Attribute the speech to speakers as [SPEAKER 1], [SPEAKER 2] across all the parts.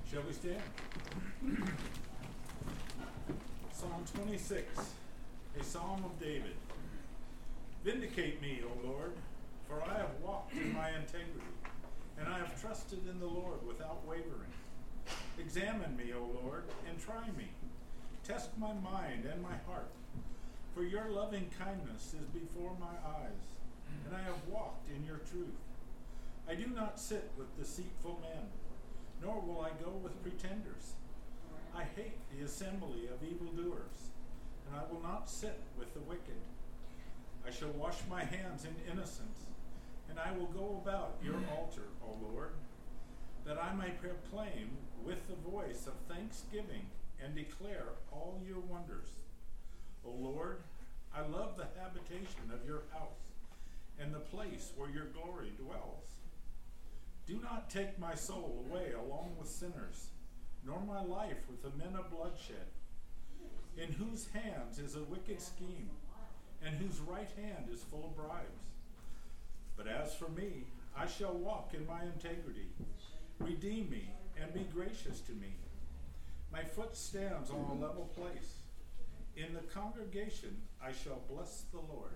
[SPEAKER 1] Shall we stand? Psalm 26, a psalm of David. Vindicate me, O Lord, for I have walked in my integrity, and I have trusted in the Lord without wavering. Examine me, O Lord, and try me. Test my mind and my heart. For your loving kindness is before my eyes, and I have walked in your truth. I do not sit with deceitful men, nor will I go with pretenders. I hate the assembly of evildoers, and I will not sit with the wicked. I shall wash my hands in innocence, and I will go about your altar, O Lord, that I may proclaim with the voice of thanksgiving and declare all your wonders. O Lord, I love the habitation of your house and the place where your glory dwells. Do not take my soul away along with sinners, nor my life with the men of bloodshed, in whose hands is a wicked scheme, and whose right hand is full of bribes. But as for me, I shall walk in my integrity. Redeem me and be gracious to me. My foot stands on a level place. In the congregation I shall bless the Lord.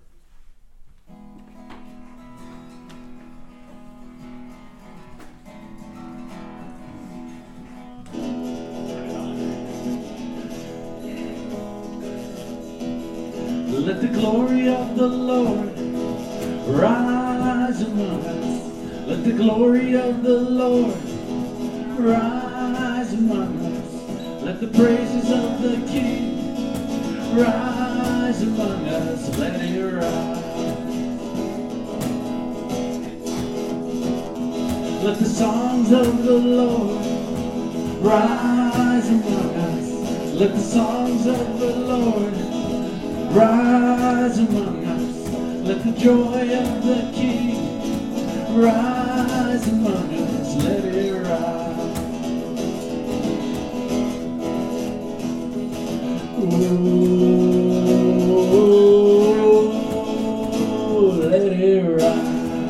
[SPEAKER 2] Let the glory of the Lord rise among us. Let the glory of the Lord rise among us. Let the praises of the King rise among us. Let it rise. Let the songs of the Lord rise among us. Let the songs of the Lord rise among us. Let the joy of the King rise among us. Let it rise. Oh, let it rise.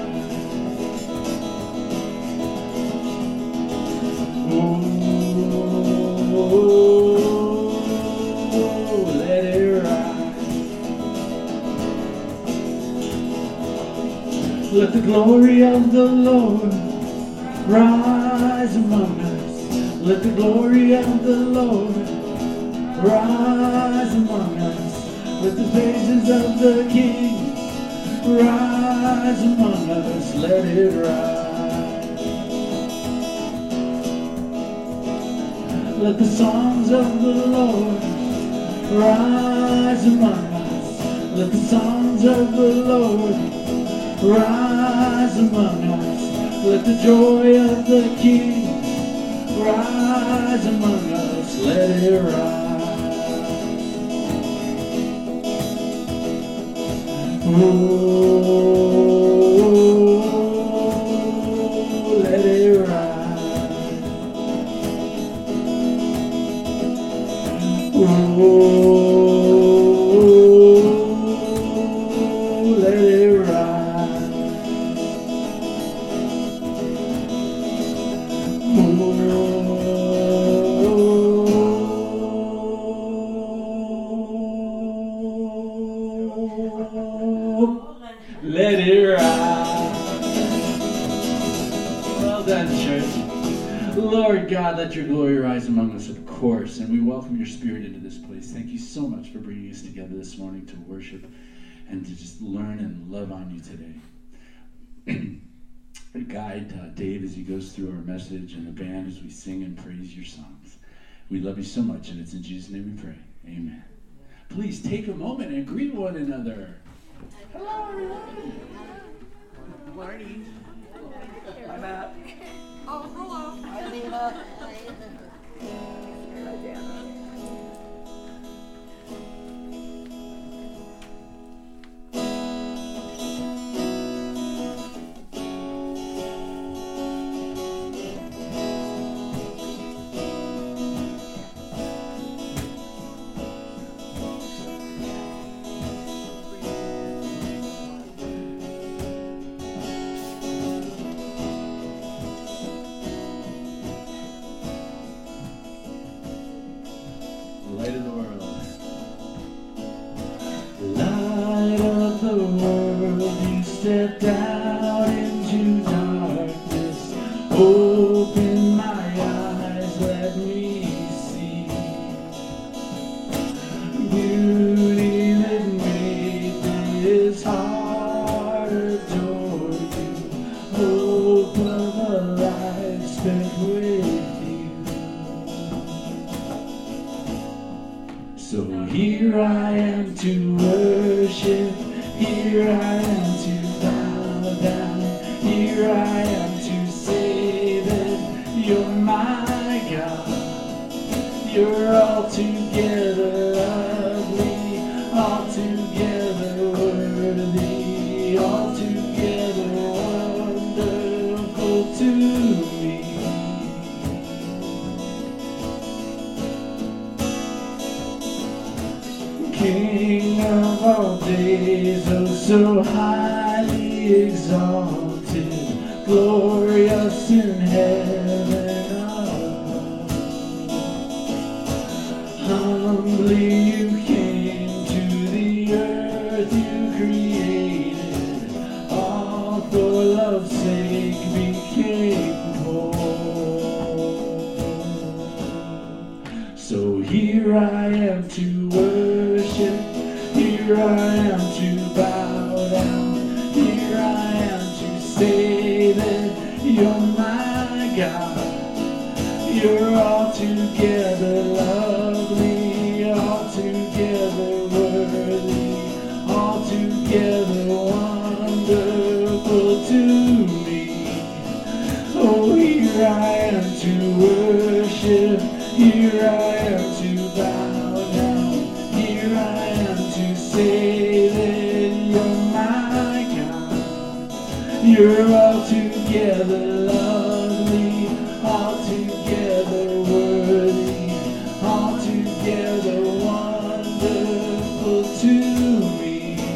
[SPEAKER 2] Let the glory of the Lord rise among us. Let the glory of the Lord rise among us. Let the praises of the King rise among us. Let it rise. Let the songs of the Lord rise among us. Let the songs of the Lord rise among us. Let the joy of the King rise among us. Let it rise. Oh, let it rise. Oh, let it rise. Let it rise. Well done, church. Lord God, let your glory rise among us, of course, and we welcome your Spirit into this place. Thank you so much for bringing us together this morning to worship and to just learn and love on you today. Guide Dave as he goes through our message and the band as we sing and praise your songs. We love you so much, and it's in Jesus' name we pray. Amen. Please take a moment and greet one another. Hello, everyone. Good morning. Hi, Matt.
[SPEAKER 3] Oh, hello.
[SPEAKER 4] Hi, Lena.
[SPEAKER 3] Hi, Dana.
[SPEAKER 2] stepped out into darkness. Open my eyes, let me see beauty that made this heart adore you. Hope of a life spent with you. So here I am to worship, here I am to bow down, here I am to say that you're my God. You're altogether lovely, altogether worthy, altogether wonderful to me. King of all days, oh so highly exalted, glorious in heaven above. Humbly you came to the earth you created, all for love's sake became poor. So here I am to worship, here I am to bow down, here I am to say that you're my God. You're altogether lovely, altogether worthy, altogether wonderful to me. Oh, here I am to worship, here I am to bow down, here I am to say that you're my God. You're altogether lovely, altogether worthy, altogether wonderful to me.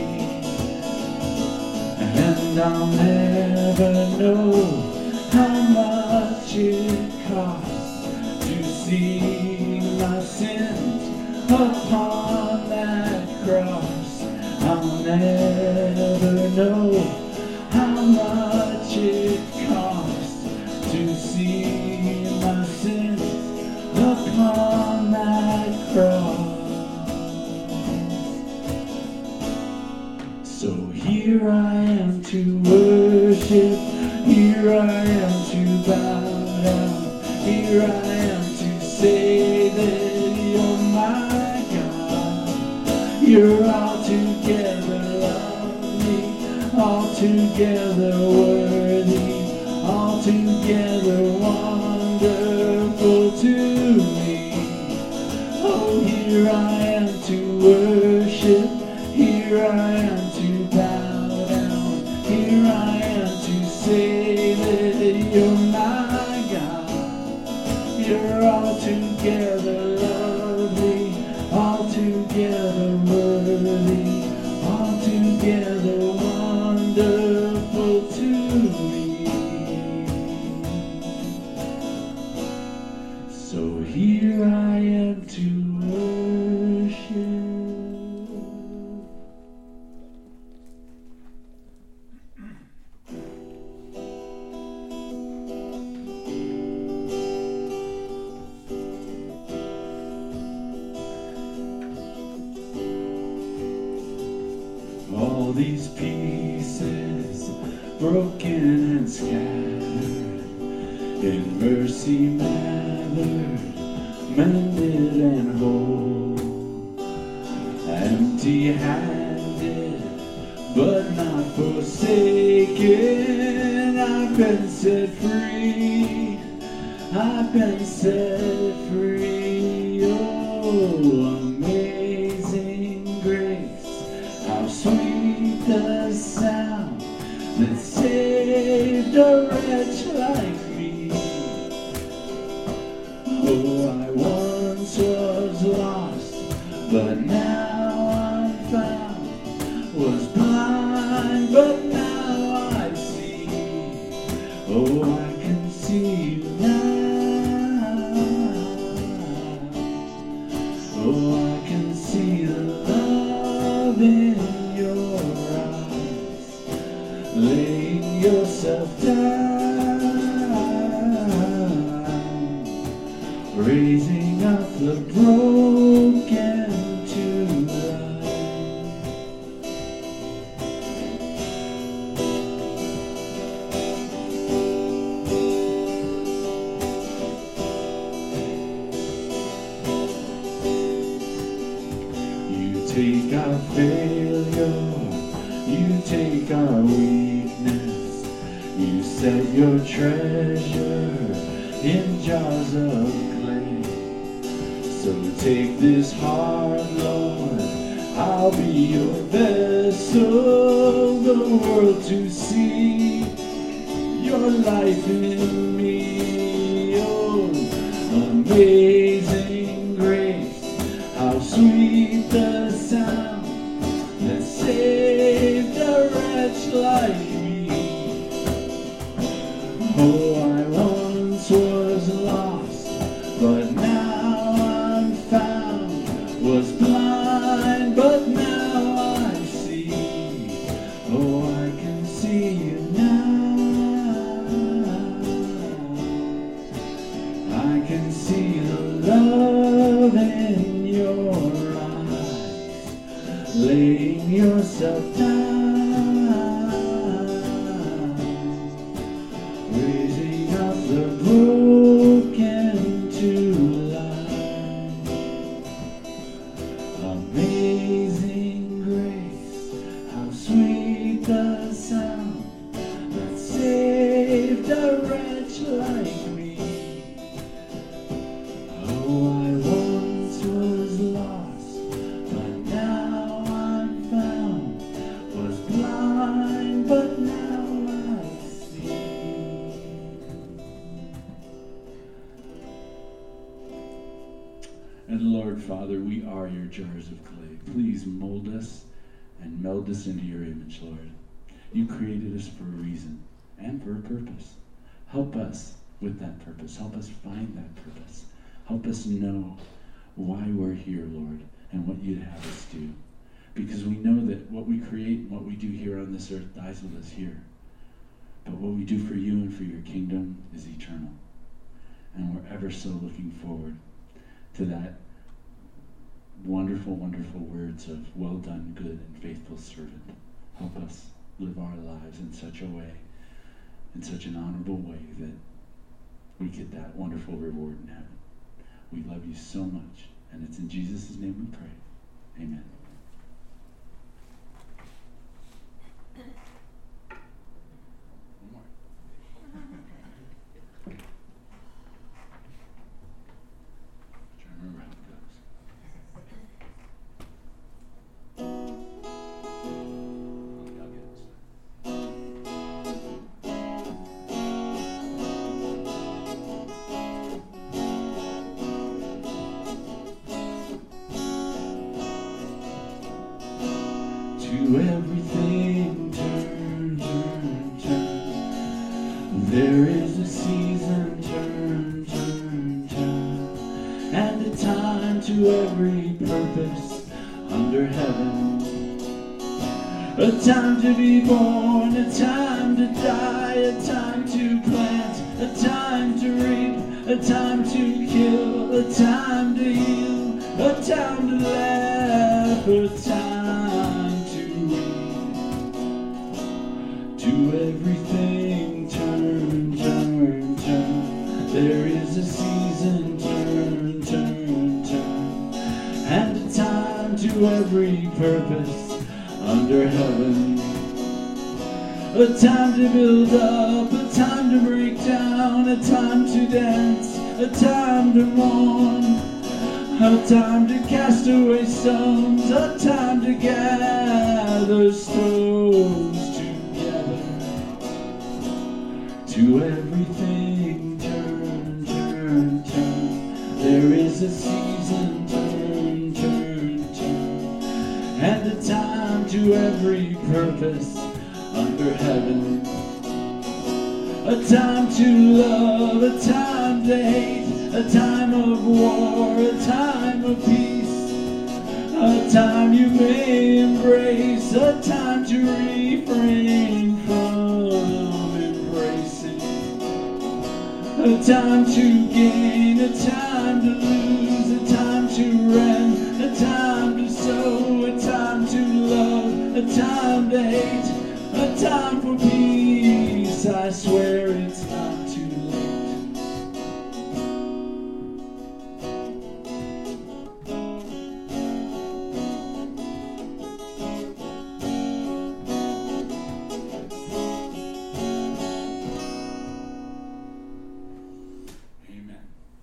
[SPEAKER 2] And I'll never know how much it costs to see my sins upon that cross. I'll never know how much it costs to see my sins upon that cross. So here I am to worship, here I am to bow down, here I am to say that you're my God. You're altogether lovely, altogether worthy, altogether wonderful to me. Oh, here I am to worship, here I am to bow down, here I am to say that you're my God. You're altogether lovely, altogether worthy, altogether wonderful to me. So here I am to worship. All these pieces broken and scattered, in mercy gathered, mended and whole, empty-handed but not forsaken. I've been set free, I've been set free. Oh, amazing grace, how sweet the sound that saved a wretch like me. Oh, I once was lost, but now I'm found, was blind, but now I see. Oh, I can see you now. Oh, I can raising up the broken to life. You take our failure, you take our weakness, you set your treasure in jars of clay. So take this heart, Lord, I'll be your vessel, the world to see your life in me. Oh, amazing grace, how sweet the sound that saved a wretch like me. Oh, I once was lost, but now I'm found, was blind, but now I see. Oh, I can see you now. I can see the love in your eyes, laying yourself down, raising up the broken to life. Amazing grace, how sweet the sound that saved a wretch like me. Oh, I once was lost, but now I'm found, was blind, but now I see. And Lord Father, we are your jars of clay. Please mold us and meld us into your image, Lord. You created us for a reason and for a purpose. Help us with that purpose. Help us find that purpose. Help us know why we're here, Lord, and what you'd have us do. Because we know that what we create and what we do here on this earth dies with us here. But what we do for you and for your kingdom is eternal. And we're ever so looking forward to that wonderful, wonderful words of well done, good and faithful servant. Help us live our lives in such a way, in such an honorable way, that we get that wonderful reward in heaven. We love you so much, and it's in Jesus' name we pray. Amen. One more. Try to remember how it goes. I'll get it this time. To everything turn, turn, turn. There is a season, turn, turn, turn. And a time to every purpose under heaven. A time to be born, a time to die, a time to plant, a time to reap, a time to kill, a time to heal, a time to laugh, a time to weep. To everything turn, turn, turn. There is a season, turn, turn, turn. And a time to every purpose under heaven. A time to build up, a time to break down, a time to dance, a time to mourn, a time to cast away stones, a time to gather stones together. To everything turn, turn, turn. There is a season, turn, turn, turn. And a time to every purpose under heaven. A time to love, a time to hate, a time of war, a time of peace, a time you may embrace, a time to refrain from embracing, a a time to gain, a time to lose, a time to rent, a time to sow, a time to love, a time to hate, a time for peace. I swear it's not too late. Amen.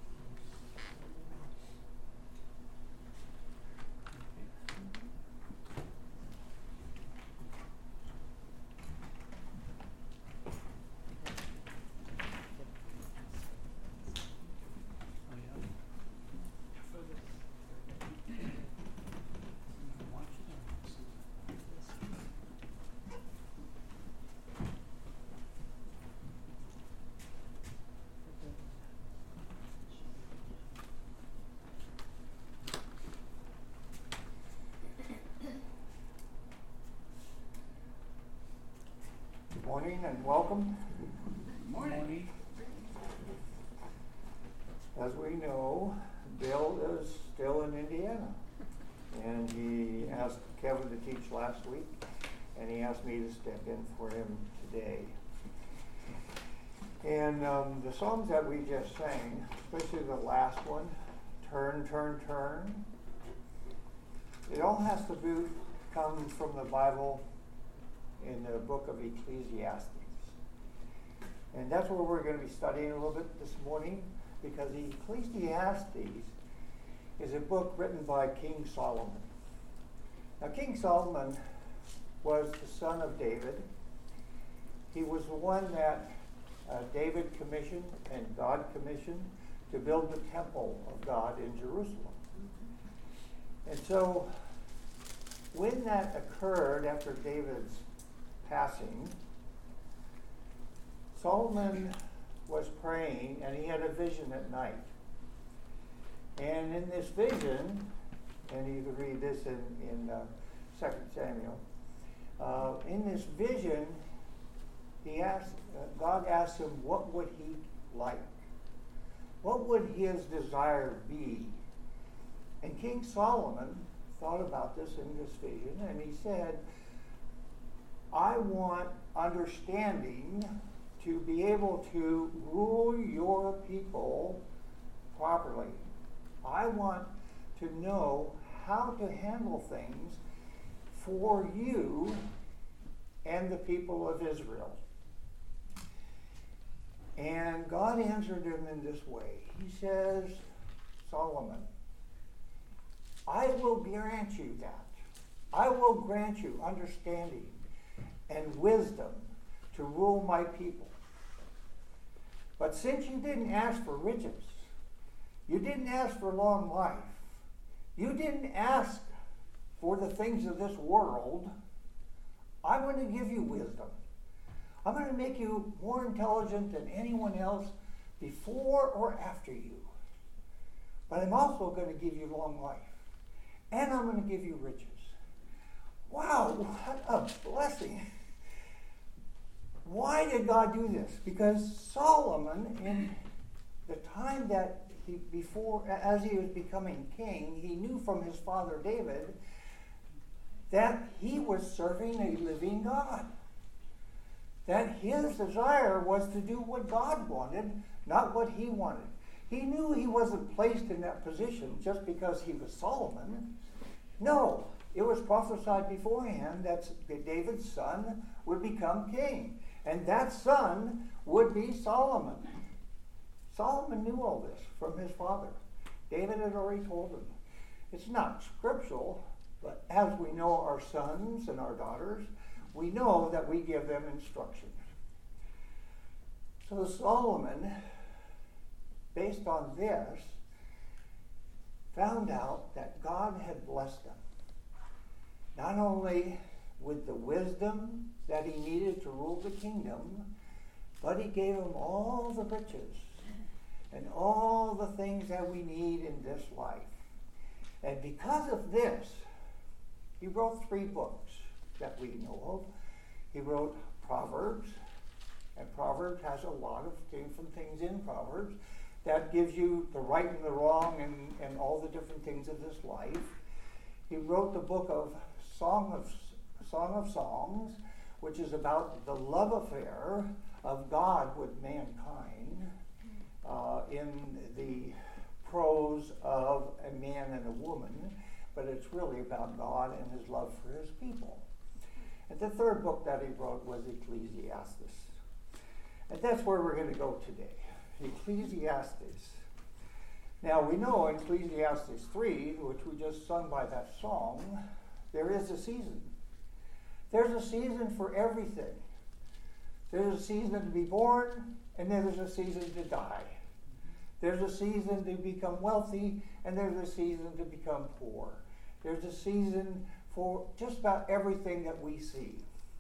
[SPEAKER 3] Good morning and welcome.
[SPEAKER 2] Morning.
[SPEAKER 3] As we know, Bill is still in Indiana, and he asked Kevin to teach last week, and he asked me to step in for him today. And the songs that we just sang, especially the last one, Turn, Turn, Turn, it all has to come from the Bible in the book of Ecclesiastes. And that's where we're going to be studying a little bit this morning, because Ecclesiastes is a book written by King Solomon. Now, King Solomon was the son of David. He was the one that David commissioned and God commissioned to build the temple of God in Jerusalem. And so, when that occurred after David's passing, Solomon was praying, and he had a vision at night. And in this vision, and you can read this in 2 Samuel, in this vision, God asked him, what would he like? What would his desire be? And King Solomon thought about this in this vision, and he said, I want understanding to be able to rule your people properly. I want to know how to handle things for you and the people of Israel. And God answered him in this way. He says, Solomon, I will grant you that. I will grant you understanding and wisdom to rule my people. But since you didn't ask for riches, you didn't ask for long life, you didn't ask for the things of this world, I'm going to give you wisdom. I'm going to make you more intelligent than anyone else before or after you. But I'm also going to give you long life. And I'm going to give you riches. Wow, what a blessing. Why did God do this? Because Solomon, in the time that as he was becoming king, he knew from his father David that he was serving a living God. That his desire was to do what God wanted, not what he wanted. He knew he wasn't placed in that position just because he was Solomon. No, it was prophesied beforehand that David's son would become king. And that son would be Solomon. Solomon knew all this from his father. David had already told him. It's not scriptural, but as we know our sons and our daughters, we know that we give them instructions. So Solomon, based on this, found out that God had blessed him. Not only with the wisdom that he needed to rule the kingdom, but he gave him all the riches and all the things that we need in this life. And because of this, he wrote 3 books that we know of. He wrote Proverbs, And Proverbs has a lot of different things in Proverbs that gives you the right and the wrong and all the different things of this life. He wrote the book of Song of Songs, which is about the love affair of God with mankind in the prose of a man and a woman, but it's really about God and his love for his people. And the third book that he wrote was Ecclesiastes. And that's where we're going to go today, Ecclesiastes. Now we know in Ecclesiastes 3, which we just sung by that song, there is a season. There's a season for everything. There's a season to be born, and then there's a season to die. There's a season to become wealthy, and there's a season to become poor. There's a season for just about everything that we see.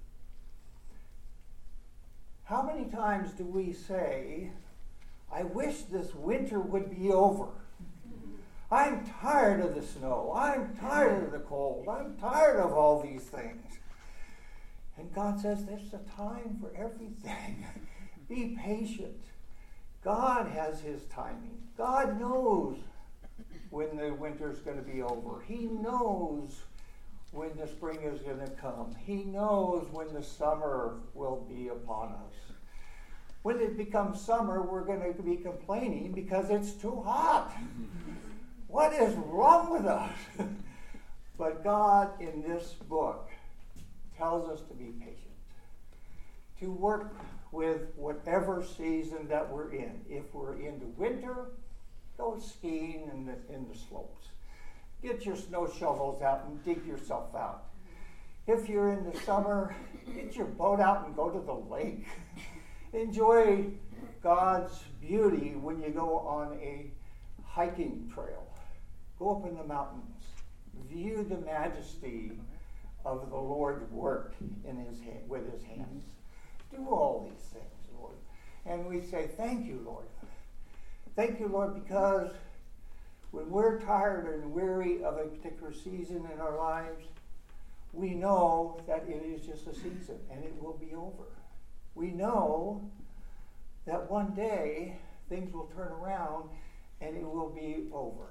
[SPEAKER 3] How many times do we say, I wish this winter would be over? I'm tired of the snow. I'm tired of the cold. I'm tired of all these things. And God says there's a time for everything. Be patient. God has his timing. God knows when the winter's going to be over. He knows when the spring is going to come. He knows when the summer will be upon us. When it becomes summer, we're going to be complaining because it's too hot. What is wrong with us? But God, in this book, tells us to be patient, to work with whatever season that we're in. If we're into winter, go skiing in the slopes. Get your snow shovels out and dig yourself out. If you're in the summer, get your boat out and go to the lake. Enjoy God's beauty when you go on a hiking trail. Go up in the mountains. View the majesty of the Lord's work with his hands. Do all these things, Lord. And we say, thank you, Lord. Thank you, Lord, because when we're tired and weary of a particular season in our lives, we know that it is just a season and it will be over. We know that one day things will turn around and it will be over.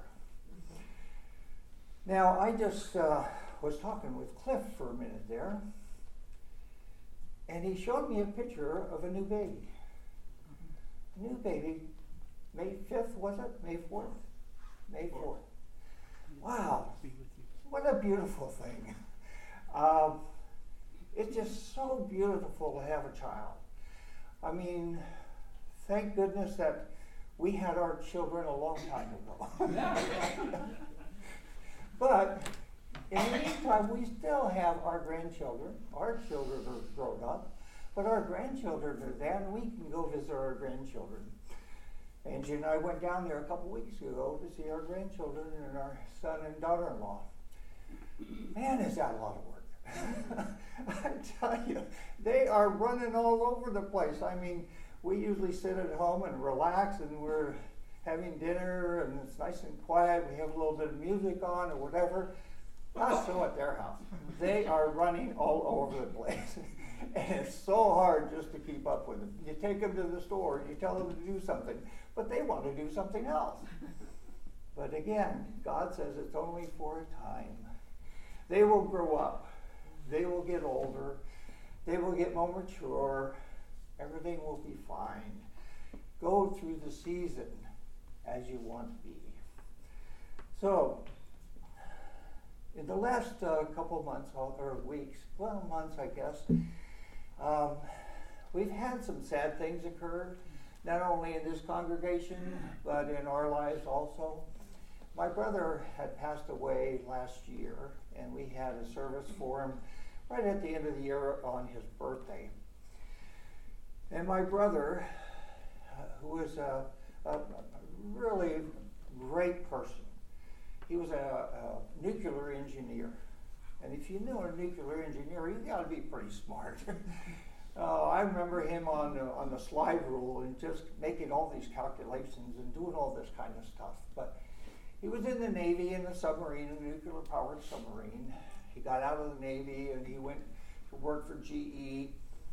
[SPEAKER 3] Now, I just was talking with Cliff for a minute there, and he showed me a picture of a new baby. A new baby, May 5th, was it? May 4th? May 4th. Wow, what a beautiful thing. It's just so beautiful to have a child. I mean, thank goodness that we had our children a long time ago. But in the meantime, we still have our grandchildren. Our children are grown up, but our grandchildren are there, and we can go visit our grandchildren. Angie and I went down there a couple weeks ago to see our grandchildren and our son and daughter-in-law. Man, is that a lot of work. I tell you, they are running all over the place. I mean, we usually sit at home and relax, and we're having dinner, and it's nice and quiet. We have a little bit of music on or whatever. Not so at their house. They are running all over the place. And it's so hard just to keep up with them. You take them to the store and you tell them to do something, but they want to do something else. But again, God says it's only for a time. They will grow up. They will get older. They will get more mature. Everything will be fine. Go through the season as you want to be. So, in the last couple of months, or weeks, well, months, I guess, we've had some sad things occur, not only in this congregation, but in our lives also. My brother had passed away last year, and we had a service for him right at the end of the year on his birthday. And my brother, who was a really great person, he was a nuclear engineer. And if you knew a nuclear engineer, you got to be pretty smart. I remember him on the slide rule and just making all these calculations and doing all this kind of stuff. But he was in the Navy, in a submarine, a nuclear-powered submarine. He got out of the Navy and he went to work for GE.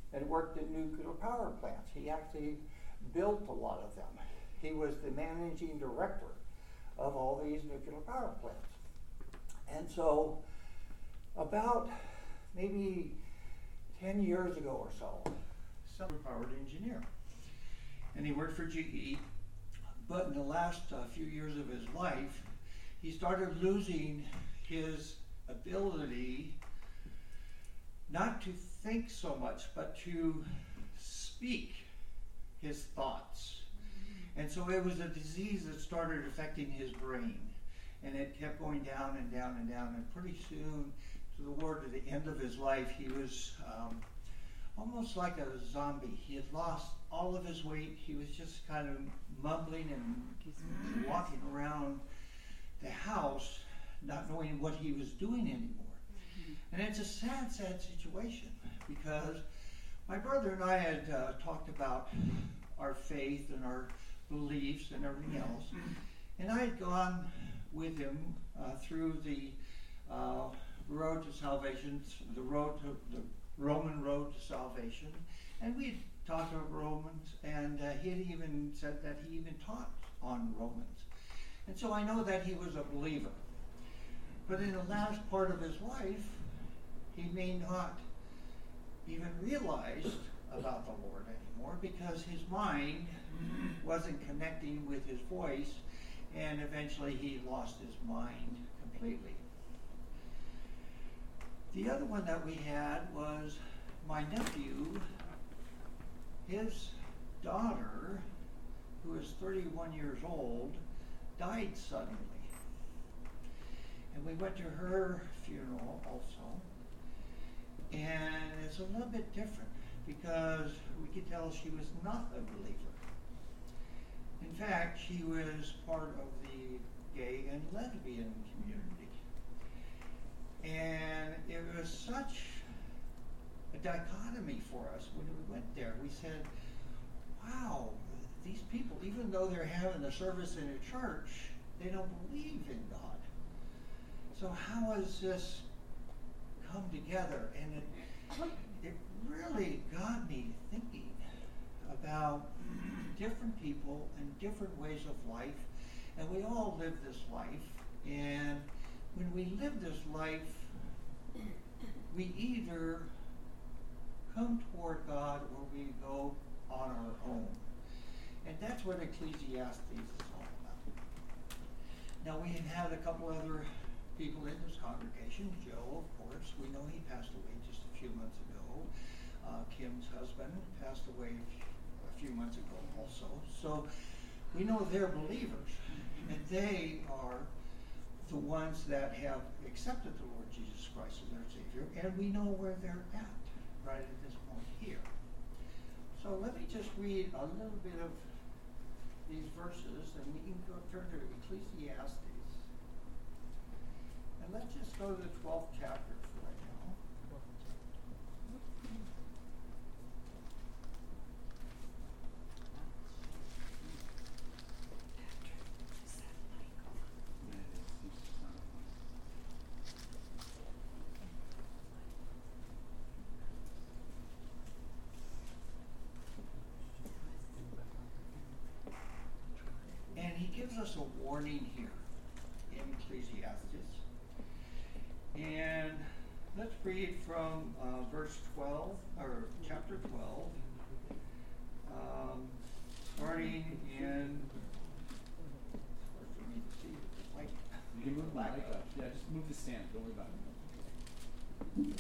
[SPEAKER 3] and worked in nuclear power plants. He actually built a lot of them. He was the managing director of all these nuclear power plants. And so about maybe 10 years ago or so, some powered engineer. And he worked for GE, but in the last few years of his life, he started losing his ability not to think so much, but to speak his thoughts. And so it was a disease that started affecting his brain. And it kept going down and down and down. And pretty soon, toward the end of his life, he was almost like a zombie. He had lost all of his weight. He was just kind of mumbling and walking around the house, not knowing what he was doing anymore. And it's a sad, sad situation, because my brother and I had talked about our faith and our beliefs and everything else. And I had gone with him through the road to salvation, the Roman road to salvation. And we talked about Romans, and he had even said that he even taught on Romans. And so I know that he was a believer. But in the last part of his life, he may not even realize about the Lord anymore, because his mind wasn't connecting with his voice, and eventually he lost his mind completely. The other one that we had was my nephew. His daughter, who is 31 years old, died suddenly. And we went to her funeral also. And it's a little bit different, because we could tell she was not a believer. In fact, she was part of the gay and lesbian community. And it was such a dichotomy for us when we went there. We said, wow, these people, even though they're having a service in a church, they don't believe in God. So how has this come together? And it really got me thinking about different people and different ways of life. And we all live this life. And when we live this life, we either come toward God or we go on our own. And that's what Ecclesiastes is all about. Now, we had a couple other people in this congregation. Joe, of course, we know he passed away just a few months ago. Kim's husband passed away a few months ago also. So we know they're believers, and they are the ones that have accepted the Lord Jesus Christ as their Savior, and we know where they're at right at this point here. So let me just read a little bit of these verses, and we can go turn to Ecclesiastes. And let's just go to the 12th chapter for right now. And he gives us a warning here in Ecclesiastes. And let's read from verse 12, or chapter 12, starting in, it's hard for me to see with the light.
[SPEAKER 4] You can move the mic up. Yeah, just move the stand. Don't worry about it.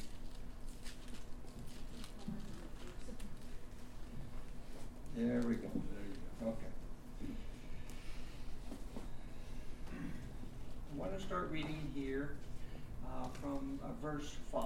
[SPEAKER 3] There we go.
[SPEAKER 4] There you go.
[SPEAKER 3] Okay. I want to start reading here from verse 5.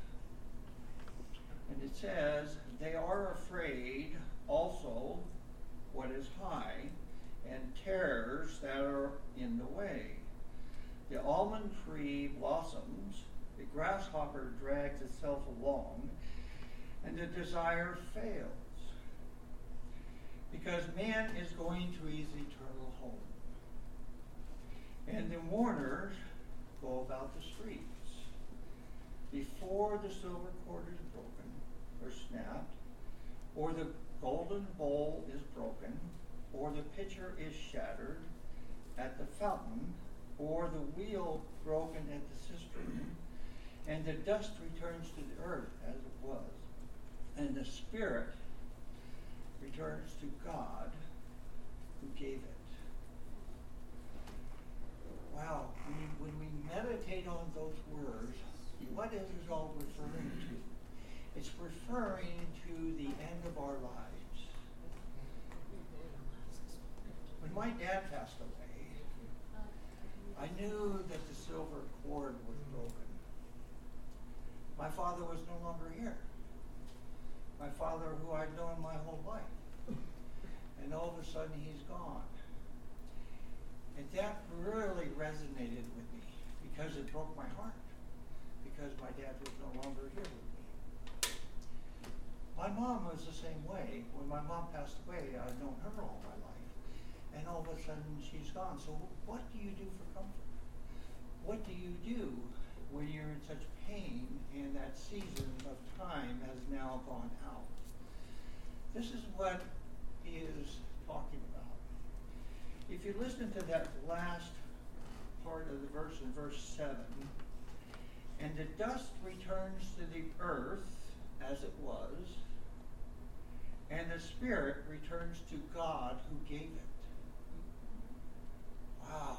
[SPEAKER 3] And it says, "They are afraid also what is high, and terrors that are in the way. The almond tree blossoms, the grasshopper drags itself along, and the desire fails. Because man is going to his eternal home. And the mourners go about the streets. Before the silver cord is broken or snapped, or the golden bowl is broken, or the pitcher is shattered at the fountain, or the wheel broken at the cistern, and the dust returns to the earth as it was, and the spirit returns to God who gave it. Wow, when we meditate on those words, what is it all referring to? It's referring to the end of our lives. When my dad passed away, I knew that the silver cord was broken. My father was no longer here. My father, who I'd known my whole life. And all of a sudden, he's gone. And that really resonated with me because it broke my heart. Because my dad was no longer here with me. My mom was the same way. When my mom passed away, I'd known her all my life. And all of a sudden, she's gone. So what do you do for comfort? What do you do when you're in such pain and that season of time has now gone out? This is what he is talking about. If you listen to that last part of the verse in verse 7, and the dust returns to the earth as it was, and the spirit returns to God who gave it. Wow.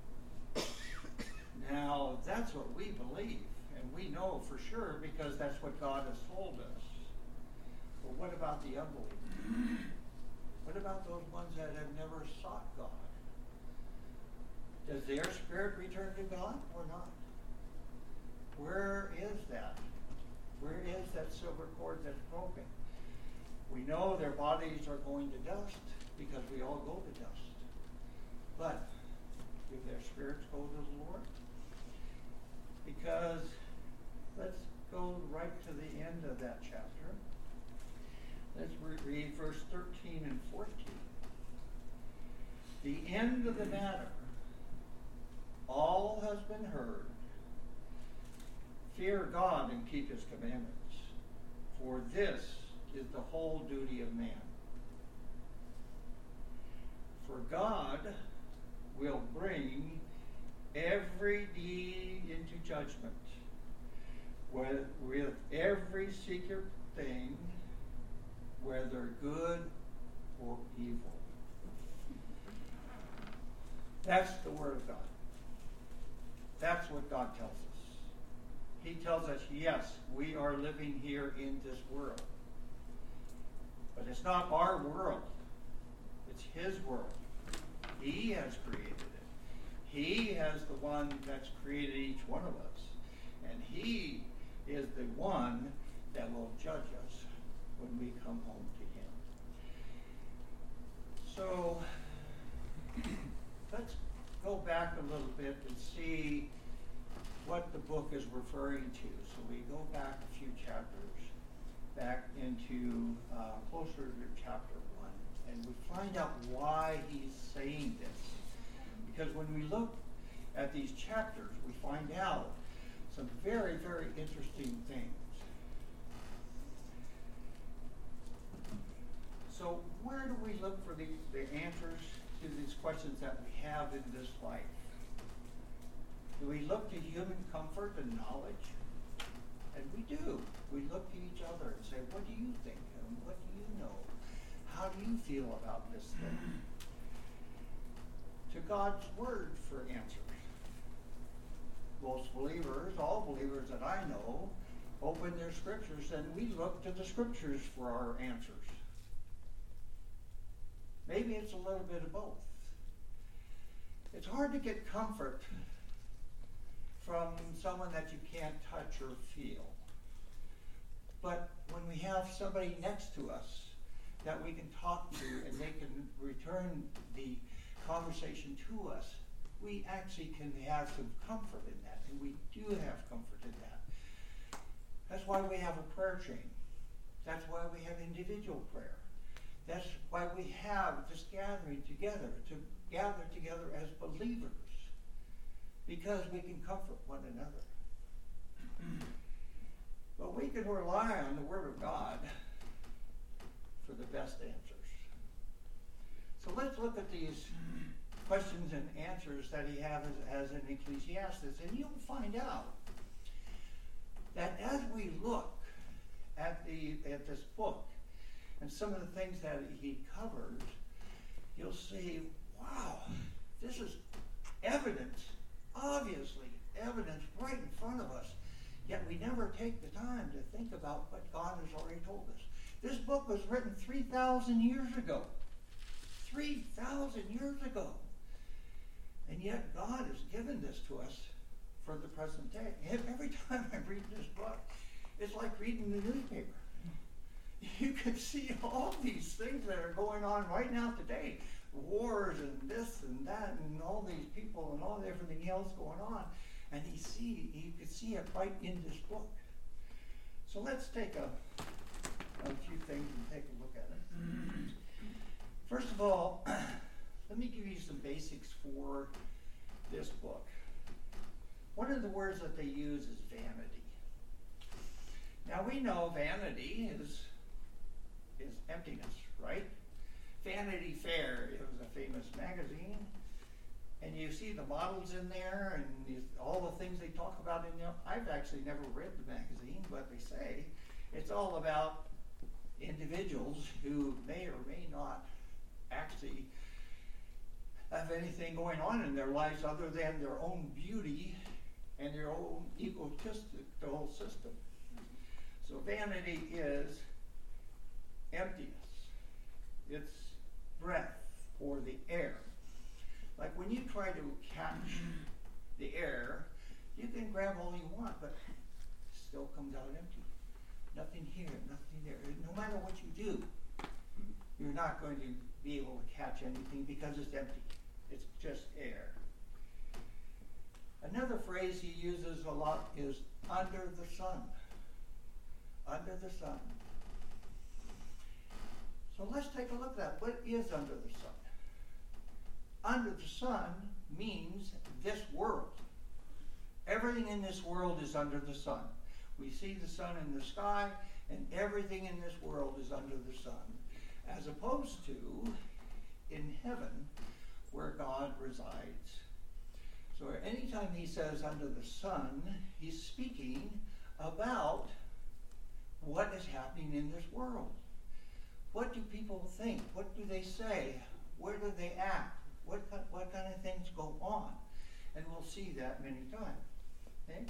[SPEAKER 3] Now, that's what we believe, and we know for sure because that's what God has told us. But what about the unbelievers? What about those ones that have never sought God? Does their spirit return to God or not? Where is that? Where is that silver cord that's broken? We know their bodies are going to dust because we all go to dust. But do their spirits go to the Lord? Because let's go right to the end of that chapter. Let's read verse 13 and 14. The end of the matter, all has been heard. Fear God and keep his commandments, for this is the whole duty of man. For God will bring every deed into judgment, with every secret thing, whether good or evil. That's the Word of God. That's what God tells us. He tells us, yes, we are living here in this world. But it's not our world. It's his world. He has created it. He has the one that's created each one of us. And he is the one that will judge us when we come home to him. So, let's go back a little bit and see what the book is referring to. So we go back a few chapters, back into closer to chapter 1, and we find out why he's saying this. Because when we look at these chapters, we find out some very, very interesting things. So where do we look for the answers to these questions that we have in this life? Do we look to human comfort and knowledge? And we do. We look to each other and say, what do you think? And what do you know? How do you feel about this thing? To God's Word for answers. Most believers, all believers that I know, open their scriptures and we look to the scriptures for our answers. Maybe it's a little bit of both. It's hard to get comfort from someone that you can't touch or feel. But when we have somebody next to us that we can talk to and they can return the conversation to us, we actually can have some comfort in that, and we do have comfort in that. That's why we have a prayer chain. That's why we have individual prayer. That's why we have this gathering together, to gather together as believers, because we can comfort one another. But we can rely on the Word of God for the best answers. So let's look at these questions and answers that he has in Ecclesiastes, and you'll find out that as we look at this book and some of the things that he covers, you'll see, wow, this is evidence, obviously evidence right in front of us, yet we never take the time to think about what God has already told us. This book was written 3,000 years ago. 3,000 years ago. And yet God has given this to us for the present day. Every time I read this book, it's like reading the newspaper. You can see all these things that are going on right now today. Wars and this and that and all these people and all everything else going on. And you could see it right in this book. So let's take a few things and take a look at it. First of all, let me give you some basics for this book. One of the words that they use is vanity. Now we know vanity is emptiness, right? Vanity Fair, it was a famous magazine, and you see the models in there and all the things they talk about in there. I've actually never read the magazine, but they say it's all about individuals who may or may not actually have anything going on in their lives other than their own beauty and their own egotistical system. So vanity is emptiness. It's breath or the air. Like when you try to catch the air, you can grab all you want, but it still comes out empty. Nothing here, nothing there. No matter what you do, you're not going to be able to catch anything because it's empty. It's just air. Another phrase he uses a lot is under the sun. Under the sun. So let's take a look at that. What is under the sun? Under the sun means this world. Everything in this world is under the sun. We see the sun in the sky, and everything in this world is under the sun. As opposed to in heaven, where God resides. So anytime he says under the sun, he's speaking about what is happening in this world. What do people think? What do they say? Where do they act? What kind of things go on? And we'll see that many times. Okay?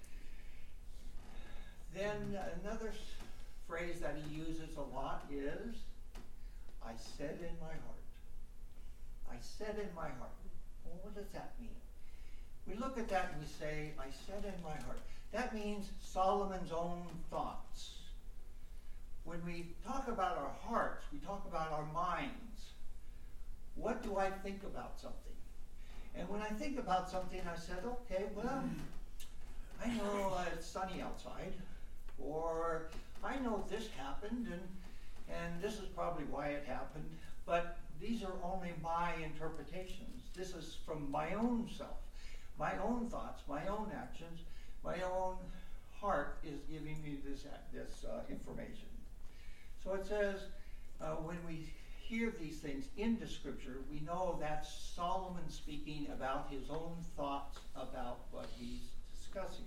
[SPEAKER 3] Then another phrase that he uses a lot is, I said in my heart. I said in my heart. Well, what does that mean? We look at that and we say, I said in my heart. That means Solomon's own thoughts. When we talk about our hearts, we talk about our minds. What do I think about something? And when I think about something, I said, okay, well, I know it's sunny outside, or I know this happened, and this is probably why it happened, but these are only my interpretations. This is from my own self, my own thoughts, my own actions, my own heart is giving me this information. So it says, when we hear these things in the scripture, we know that's Solomon speaking about his own thoughts about what he's discussing.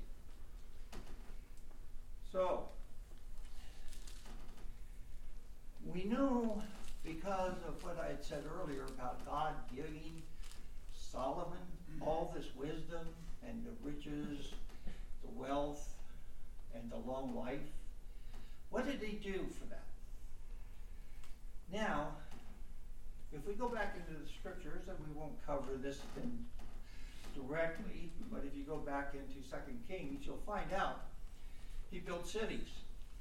[SPEAKER 3] So, we know because of what I had said earlier about God giving Solomon all this wisdom and the riches, the wealth, and the long life. What did he do for that? Now, if we go back into the scriptures, and we won't cover this directly, but if you go back into 2 Kings, you'll find out he built cities.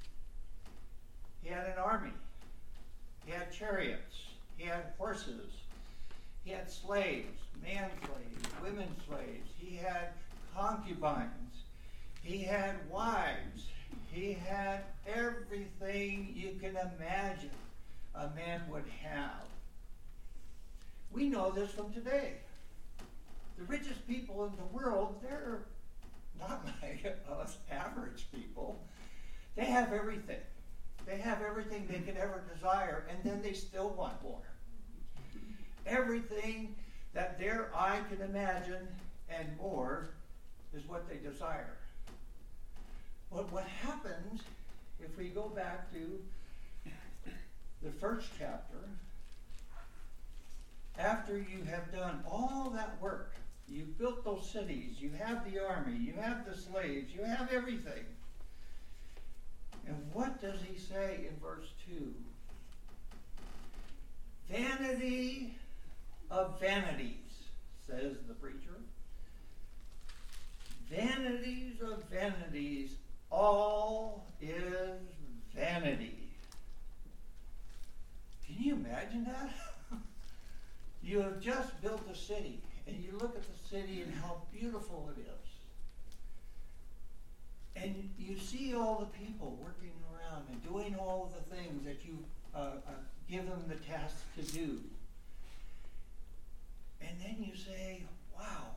[SPEAKER 3] He had an army. He had chariots. He had horses. He had slaves, man slaves, women slaves. He had concubines. He had wives. He had everything you can imagine a man would have. We know this from today. The richest people in the world, they're not like us average people. They have everything. They have everything they could ever desire, and then they still want more. Everything that their eye can imagine and more is what they desire. But what happens if we go back to the first chapter, after you have done all that work, you've built those cities, you have the army, you have the slaves, you have everything. And what does he say in verse 2? Vanity of vanities, says the preacher. Vanities of vanities, all is vanity. Can you imagine that? You have just built a city, and you look at the city and how beautiful it is. And you see all the people working around and doing all of the things that you give them the task to do. And then you say, wow,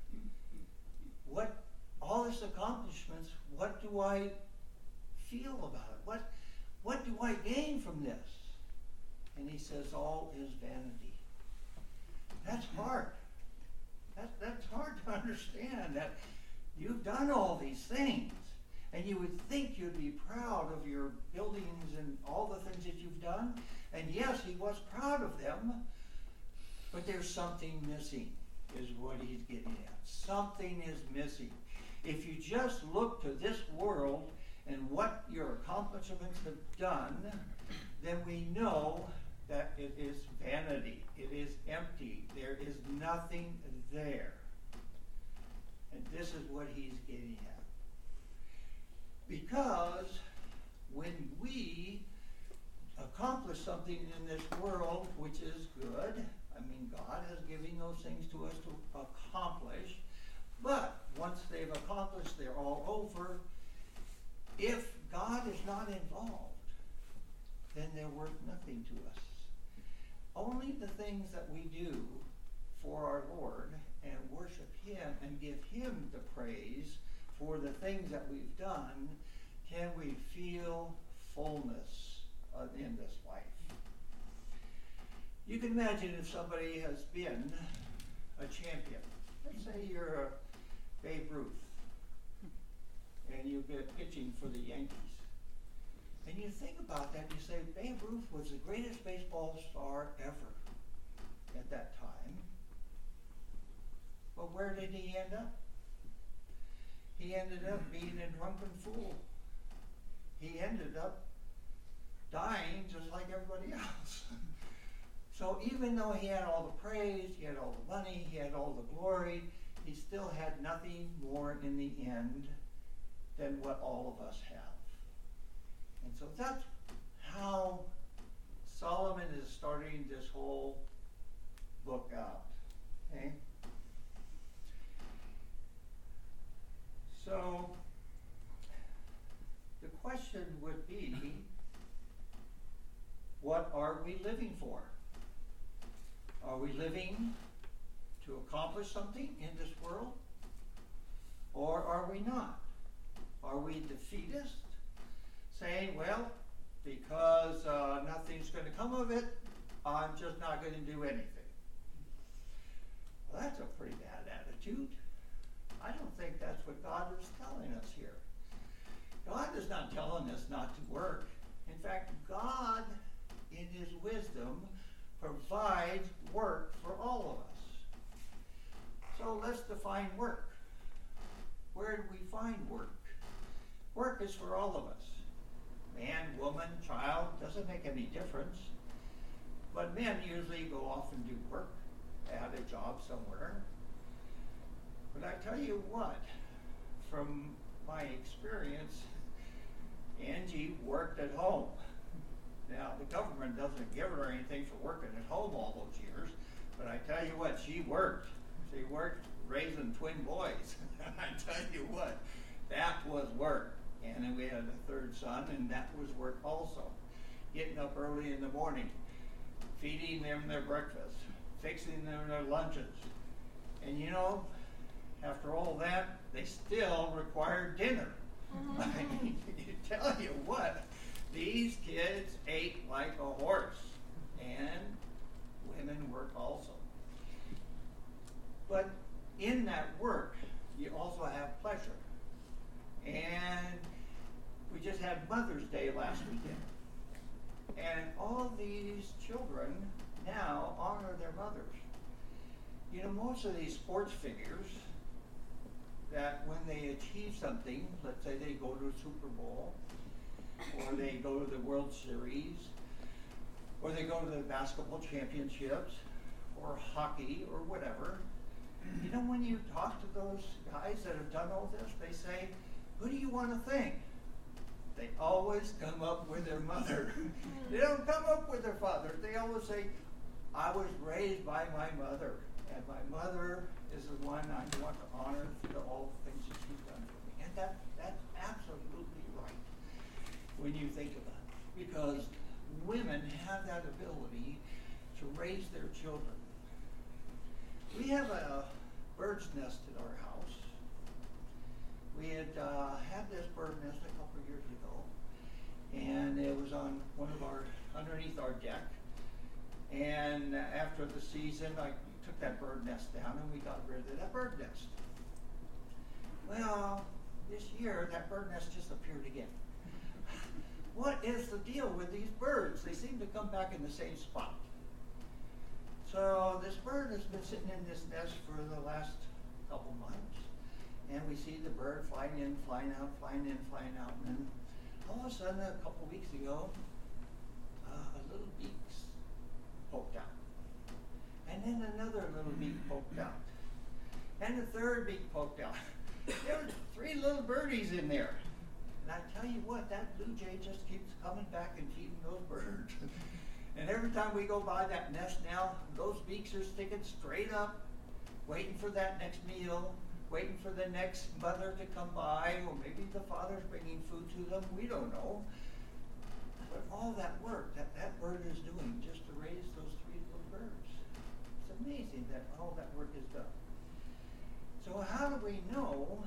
[SPEAKER 3] what all this accomplishments, what do I feel about it? What do I gain from this? And he says, all is vanity. That's hard. That's hard to understand, that you've done all these things. And you would think you'd be proud of your buildings and all the things that you've done. And yes, he was proud of them. But there's something missing, is what he's getting at. Something is missing. If you just look to this world and what your accomplishments have done, then we know that it is vanity. It is empty. There is nothing there. And this is what he's getting at. Because when we accomplish something in this world which is good, I mean, God has given those things to us to accomplish, but once they've accomplished, they're all over. If God is not involved, then they're worth nothing to us. Only the things that we do for our Lord and worship Him and give Him the praise for the things that we've done, can we feel fullness in this life. You can imagine if somebody has been a champion. Let's say you're a Babe Ruth, and you've been pitching for the Yankees. And you think about that, you say, Babe Ruth was the greatest baseball star ever at that time. But where did he end up? He ended up being a drunken fool. He ended up dying just like everybody else. So even though he had all the praise, he had all the money, he had all the glory, he still had nothing more in the end than what all of us have. And so that's how Solomon is starting this whole book out. Okay? So the question would be, what are we living for? Are we living to accomplish something in this world? Or are we not? Are we defeatist? Saying, well, because nothing's going to come of it, I'm just not going to do anything. Well, that's a pretty bad attitude. I don't think that's what God is telling us here. God is not telling us not to work. In fact, God, in His wisdom, provides work for all of us. So let's define work. Where do we find work? Work is for all of us. Man, woman, child, doesn't make any difference. But men usually go off and do work, at a job somewhere. But I tell you what, from my experience, Angie worked at home. Now, the government doesn't give her anything for working at home all those years, but I tell you what, she worked. She worked raising twin boys. And I tell you what, that was work. And then we had a third son, and that was work also. Getting up early in the morning, feeding them their breakfast, fixing them their lunches. And you know, after all that, they still require dinner. I mean, tell you what, These kids ate like a horse, and women work also. But in that work, you also have pleasure. And we just had Mother's Day last weekend. And all these children now honor their mothers. You know, most of these sports figures, that when they achieve something, let's say they go to a Super Bowl, or they go to the World Series, or they go to the basketball championships, or hockey, or whatever, you know, when you talk to those guys that have done all this, they say, who do you want to thank? They always come up with their mother. They don't come up with their father. They always say, I was raised by my mother, and my mother is the one I want to honor for all the things that she's done for me. And that's absolutely right when you think about it. Because women have that ability to raise their children. We have a bird's nest at our house. We had had this bird nest a couple of years ago, and it was on underneath our deck. And after the season, I took that bird nest down and we got rid of that bird nest. Well, this year that bird nest just appeared again. What is the deal with these birds? They seem to come back in the same spot. So this bird has been sitting in this nest for the last couple months, and we see the bird flying in, flying out, flying in, flying out, and then all of a sudden, a couple weeks ago, a little beak's poked out, and then another little beak poked out, and a third beak poked out. There were 3 little birdies in there, and I tell you what, that blue jay just keeps coming back and feeding those birds. And every time we go by that nest now, those beaks are sticking straight up, waiting for that next meal, waiting for the next mother to come by, or maybe the father's bringing food to them. We don't know. But all that work that bird is doing just to raise those 3 little birds. It's amazing that all that work is done. So how do we know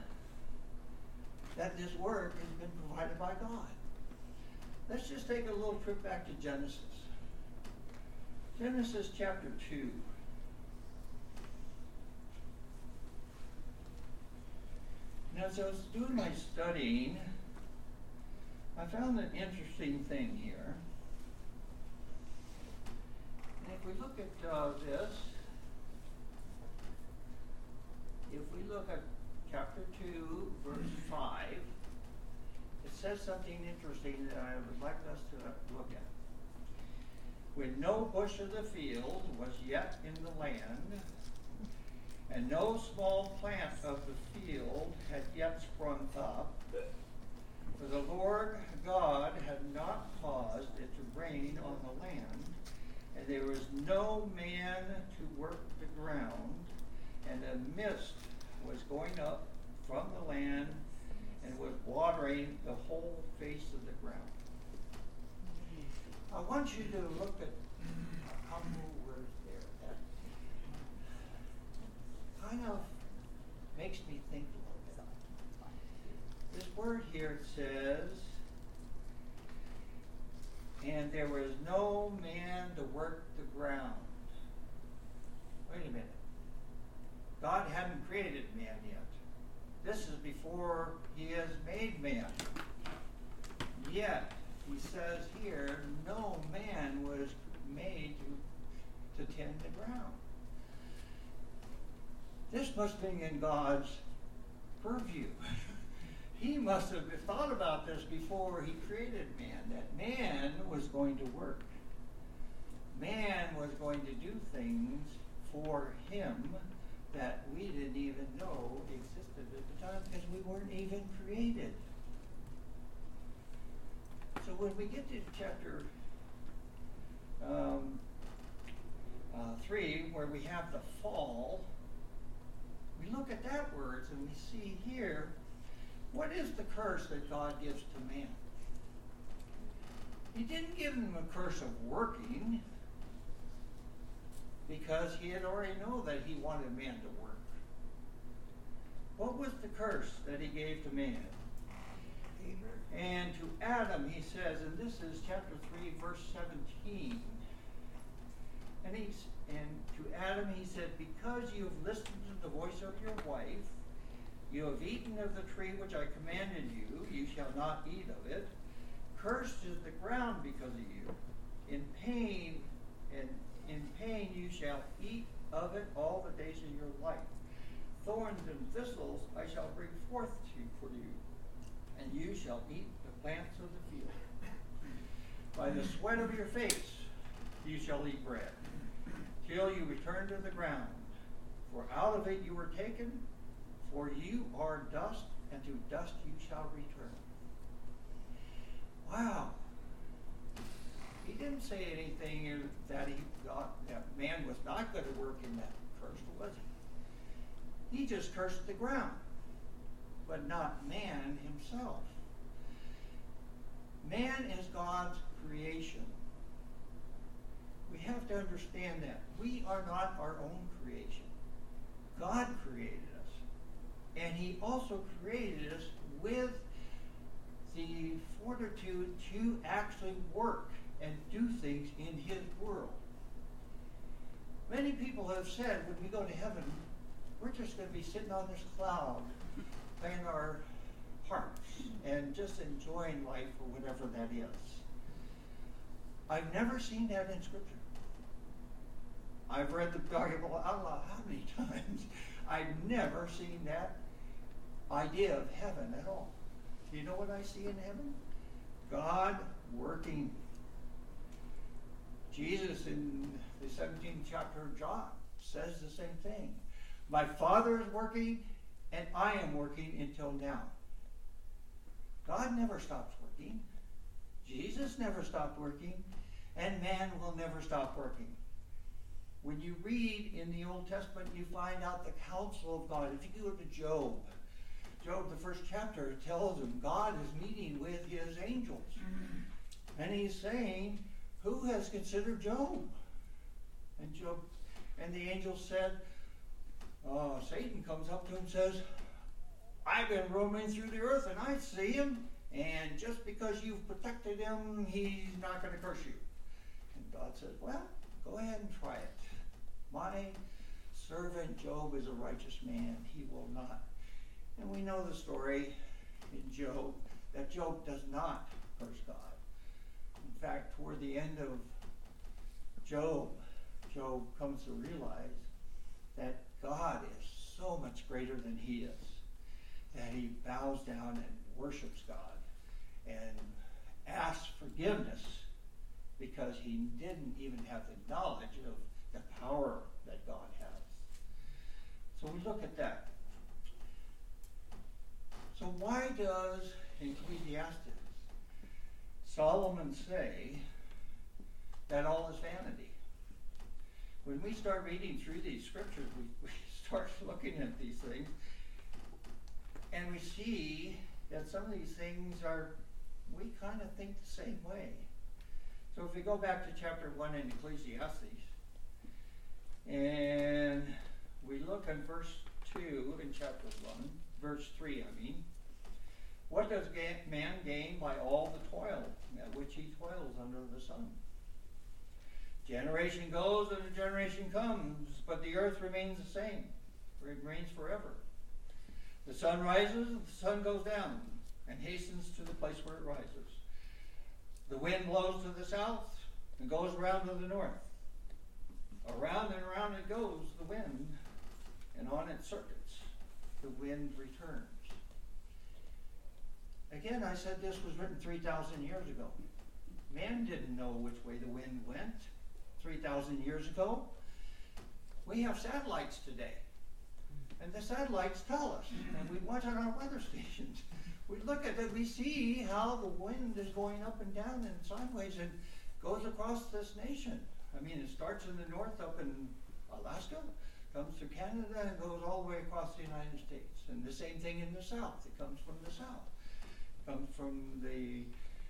[SPEAKER 3] that this work has been provided by God? Let's just take a little trip back to Genesis. Genesis chapter 2. Now, as I was doing my studying, I found an interesting thing here. And if we look at this, if we look at chapter 2, verse 5, it says something interesting that I would like us to look at. When no bush of the field was yet in the land, and no small plant of the field had yet sprung up, for the Lord God had not caused it to rain on the land, and there was no man to work the ground, and a mist was going up from the land and was watering the whole face of the ground. I want you to look at a couple words there. That kind of makes me think a little bit. This word here says, and there was no man to work the ground. Wait a minute. God hadn't created man yet. This is before he has made man. Yet, he says here, no man was made to tend the ground. This must have been in God's purview. He must have thought about this before he created man, that man was going to work. Man was going to do things for him that we didn't even know existed at the time because we weren't even created. So when we get to chapter 3, where we have the fall, we look at that words and we see here, what is the curse that God gives to man? He didn't give him a curse of working, because he had already known that he wanted man to work. What was the curse that he gave to man? And to Adam, he says, and this is chapter 3, verse 17. And to Adam he said, because you have listened to the voice of your wife, you have eaten of the tree which I commanded you, you shall not eat of it. Cursed is the ground because of you. In pain you shall eat of it all the days of your life. Thorns and thistles I shall bring forth to you for you, and you shall eat the plants of the field. By the sweat of your face you shall eat bread, till you return to the ground. For out of it you were taken, for you are dust, and to dust you shall return. Wow. He didn't say anything that that man was not going to work in that curse, was he? He just cursed the ground, but not man himself. Man is God's creation. We have to understand that. We are not our own creation. God created us. And he also created us with the fortitude to actually work and do things in his world. Many people have said when we go to heaven, we're just going to be sitting on this cloud, playing our harps, and just enjoying life or whatever that is. I've never seen that in Scripture. I've read the Bible how many times? I've never seen that idea of heaven at all. Do you know what I see in heaven? God working. Jesus in the 17th chapter of John says the same thing. My Father is working, and I am working until now. God never stops working. Jesus never stopped working, and man will never stop working. When you read in the Old Testament, you find out the counsel of God. If you go to Job, the first chapter, tells him God is meeting with his angels. And he's saying, who has considered Job? And the angel said, Satan comes up to him and says, I've been roaming through the earth and I see him, and just because you've protected him, he's not going to curse you. And God says, well, go ahead and try it. My servant Job is a righteous man. He will not. And we know the story in Job, that Job does not curse God. In fact, toward the end of Job comes to realize that God is so much greater than he is, that he bows down and worships God and asks forgiveness because he didn't even have the knowledge of the power that God has. So we look at that. So why does Ecclesiastes Solomon say that all is vanity? When we start reading through these scriptures, we start looking at these things, and we see that some of these things we kind of think the same way. So if we go back to chapter 1 in Ecclesiastes, and we look in verse 2 in chapter 1, verse 3, what does man gain by all the toil at which he toils under the sun? Generation goes and a generation comes, but the earth remains the same. It remains forever. The sun rises, the sun goes down, and hastens to the place where it rises. The wind blows to the south and goes around to the north. Around and around it goes, the wind, and on its circuits, the wind returns. Again, I said this was written 3,000 years ago. Man didn't know which way the wind went 3,000 years ago. We have satellites today. And the satellites tell us. And we watch on our weather stations. We look at it, we see how the wind is going up and down and sideways and goes across this nation. It starts in the north up in Alaska, comes through Canada, and goes all the way across the United States. And the same thing in the south. It comes from the south. Comes from the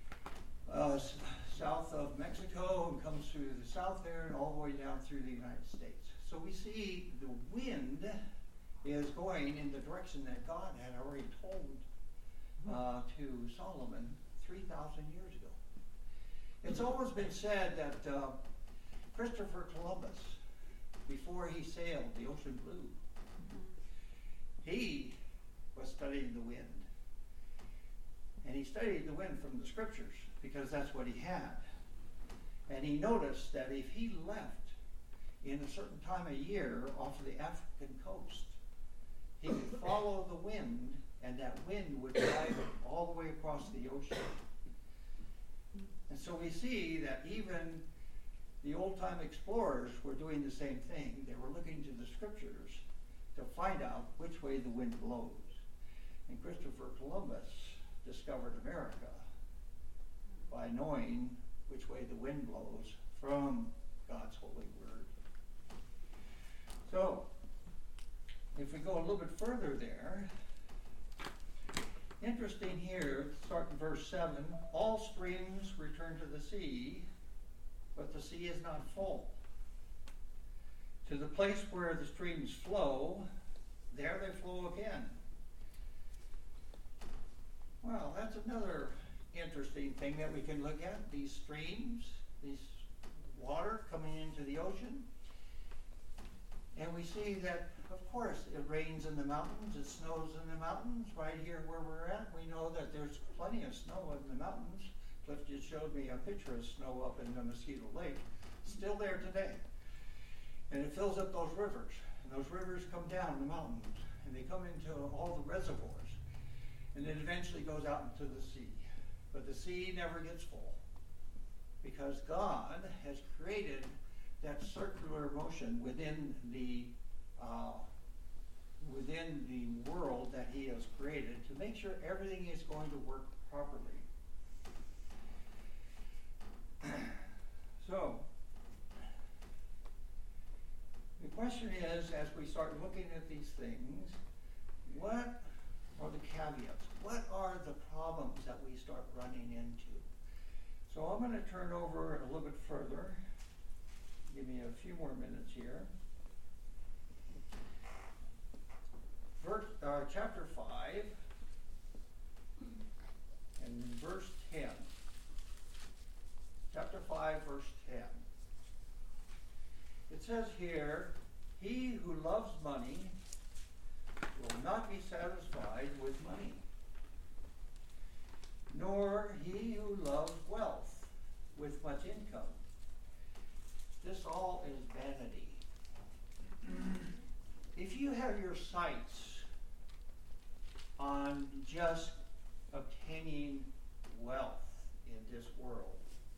[SPEAKER 3] south of Mexico and comes through the south there and all the way down through the United States. So we see the wind is going in the direction that God had already told to Solomon 3,000 years ago. It's always been said that Christopher Columbus, before he sailed the ocean blue, he was studying the wind. And he studied the wind from the scriptures because that's what he had. And he noticed that if he left in a certain time of year off of the African coast, he could follow the wind, and that wind would drive him all the way across the ocean. And so we see that even the old-time explorers were doing the same thing. They were looking to the scriptures to find out which way the wind blows. And Christopher Columbus discovered America by knowing which way the wind blows from God's holy word. So, if we go a little bit further there, interesting here, start in verse 7, all streams return to the sea, but the sea is not full. To the place where the streams flow, there they flow again. Well, that's another interesting thing that we can look at. These streams, this water coming into the ocean. And we see that, of course, it rains in the mountains, it snows in the mountains. Right here where we're at, we know that there's plenty of snow in the mountains. Cliff just showed me a picture of snow up in the Mosquito Lake. Still there today. And it fills up those rivers. And those rivers come down the mountains, and they come into all the reservoirs. And it eventually goes out into the sea. But the sea never gets full, because God has created that circular motion within the world that he has created to make sure everything is going to work properly. So, the question is, as we start looking at these things, what are the caveats? What are the problems that we start running into? So I'm going to turn over a little bit further. Give me a few more minutes here. Chapter 5 and verse 10. Chapter 5, verse 10. It says here, he who loves money will not be satisfied with money, nor he who loves wealth with much income. This all is vanity. If you have your sights on just obtaining wealth in this world,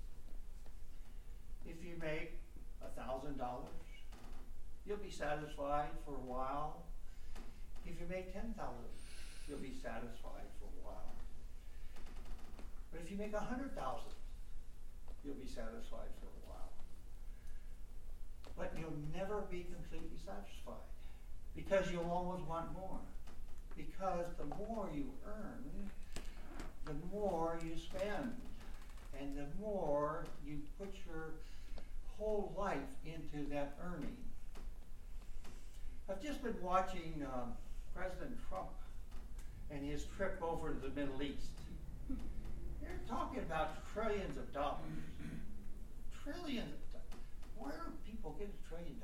[SPEAKER 3] if you make $1,000, you'll be satisfied for a while. If you make $10,000, you'll be satisfied for a while. But if you make $100,000, you'll be satisfied for a while. But you'll never be completely satisfied, because you'll always want more. Because the more you earn, the more you spend, and the more you put your whole life into that earning. I've just been watching President Trump and his trip over to the Middle East. They're talking about trillions of dollars. Trillions of dollars. Where do people get $1 trillion?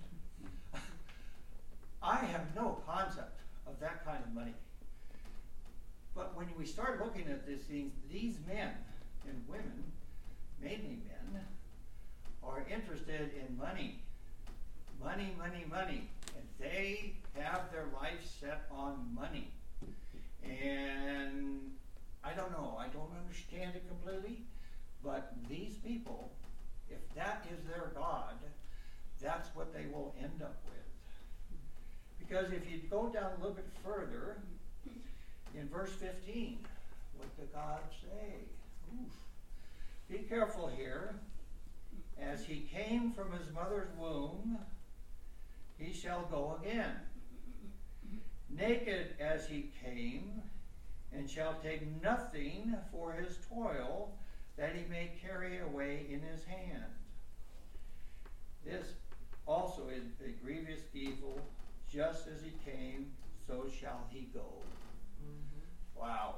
[SPEAKER 3] I have no concept of that kind of money. But when we start looking at this, these men and women, mainly men, are interested in money. Money, money, money. And they have their life set on money. And I don't know, I don't understand it completely, but these people, if that is their God, that's what they will end up with. Because if you go down a little bit further, in verse 15, what did God say? Oof. Be careful here. As he came from his mother's womb, he shall go again. Naked as he came, and shall take nothing for his toil, that he may carry away in his hand. This also is a grievous evil. Just as he came, so shall he go. Wow.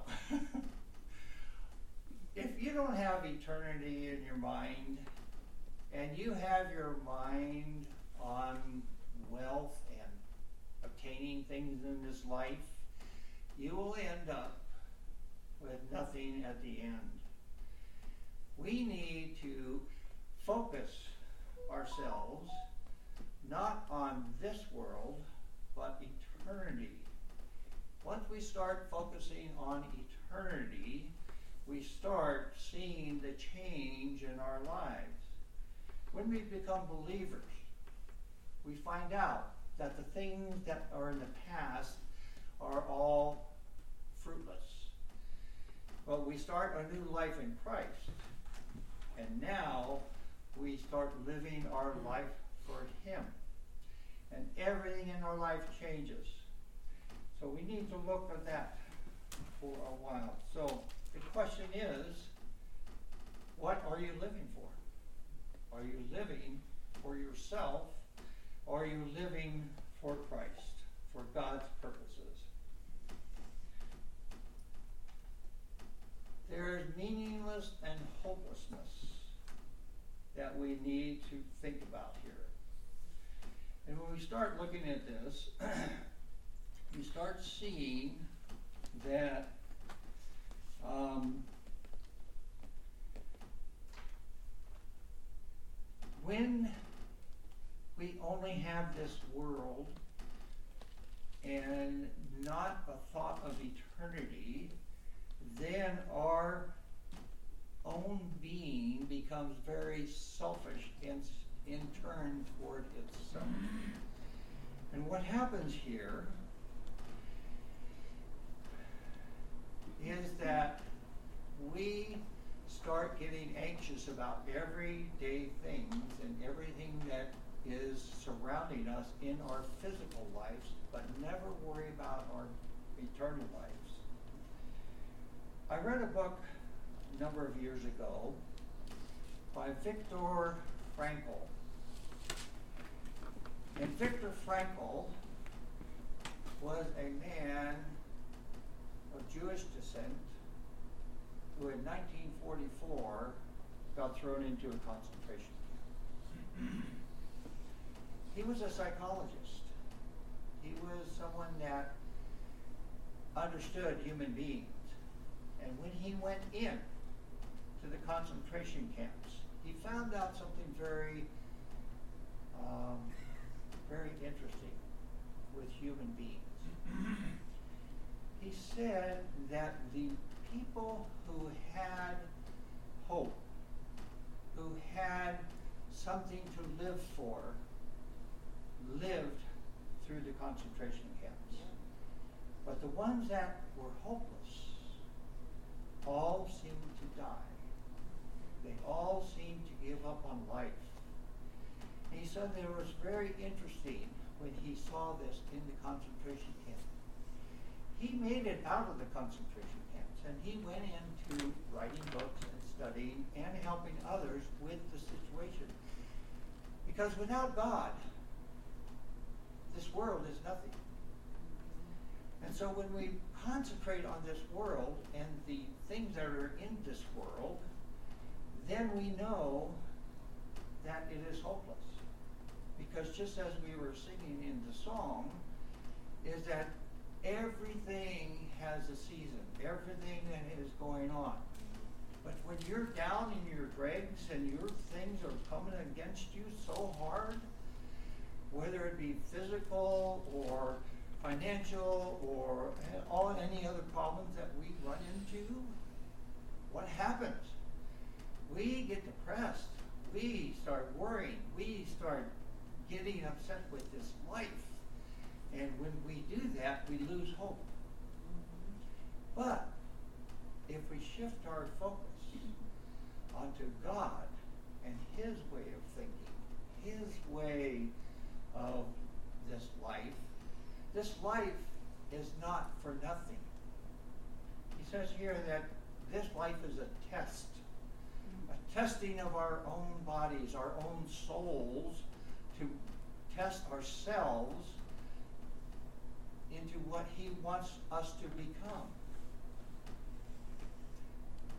[SPEAKER 3] If you don't have eternity in your mind, and you have your mind on wealth and obtaining things in this life, you will end up with nothing at the end. We need to focus ourselves not on this world, but eternity. Once we start focusing on eternity, we start seeing the change in our lives. When we become believers, we find out that the things that are in the past are all fruitless. But we start a new life in Christ, and now we start living our life for Him. And everything in our life changes. So we need to look at that for a while. So the question is, what are you living for? Are you living for yourself, or are you living for Christ, for God's purposes? There is meaningless and hopelessness that we need to think about here. And when we start looking at this, we start seeing that when we only have this world and not a thought of eternity, then our own being becomes very selfish and in turn toward itself. And what happens here is that we start getting anxious about everyday things and everything that is surrounding us in our physical lives, but never worry about our eternal lives. I read a book a number of years ago by Viktor Frankl. And Viktor Frankl was a man of Jewish descent who in 1944 got thrown into a concentration camp. He was a psychologist. He was someone that understood human beings. And when he went in to the concentration camps, he found out something very, very interesting with human beings. He said that the people who had hope, who had something to live for, lived through the concentration camps. But the ones that were hopeless all seemed to die. They all seemed to give up on life. And he said that it was very interesting when he saw this in the concentration camp. He made it out of the concentration camps, and he went into writing books and studying and helping others with the situation. Because without God, this world is nothing. And so when we concentrate on this world and the things that are in this world, then we know that it is hopeless. Because just as we were singing in the song, is that everything has a season, everything that is going on. But when you're down in your dregs and your things are coming against you so hard, whether it be physical or financial or any other problems that we run into, what happens? We get depressed. We start worrying. We start getting upset with this life. And when we do that, we lose hope. But if we shift our focus onto God and His way of thinking, His way of this life is not for nothing. He says here that this life is a test, a testing of our own bodies, our own souls, to test ourselves into what He wants us to become.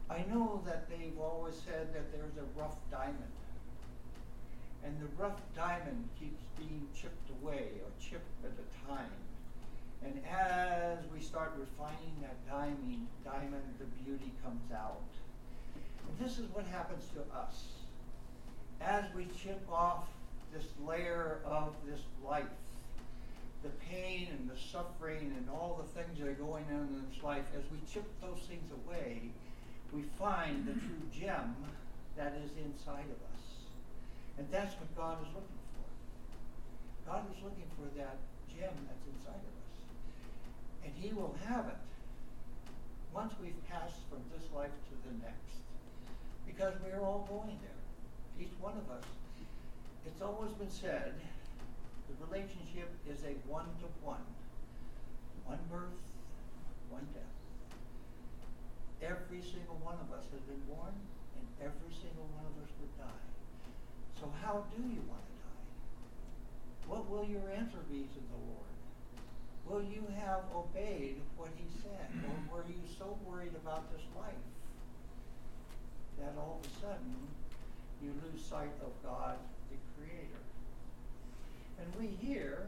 [SPEAKER 3] I know that they've always said that there's a rough diamond. And the rough diamond keeps being chipped away, or chipped at a time. And as we start refining that diamond, the beauty comes out. And this is what happens to us. As we chip off this layer of this life, the pain and the suffering and all the things that are going on in this life, as we chip those things away, we find the true gem that is inside of us. And that's what God is looking for. God is looking for that gem that's inside of us. And He will have it once we've passed from this life to the next. Because we're all going there. Each one of us. It's always been said, the relationship is a one-to-one. One birth, one death. Every single one of us has been born, and every single one of us would die. So how do you want to die? What will your answer be to the Lord? Will you have obeyed what He said? Or were you so worried about this life that all of a sudden you lose sight of God, the Creator? And we here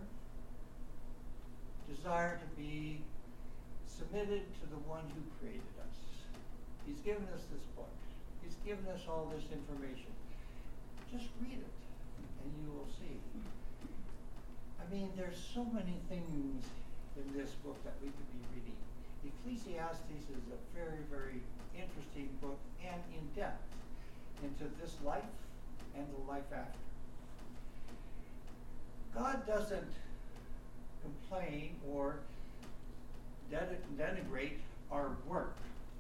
[SPEAKER 3] desire to be submitted to the one who created us. He's given us this book. He's given us all this information. Just read it, and you will see. I mean, there's so many things in this book that we could be reading. Ecclesiastes is a very, very interesting book and in-depth into this life and the life after. God doesn't complain or denigrate our work.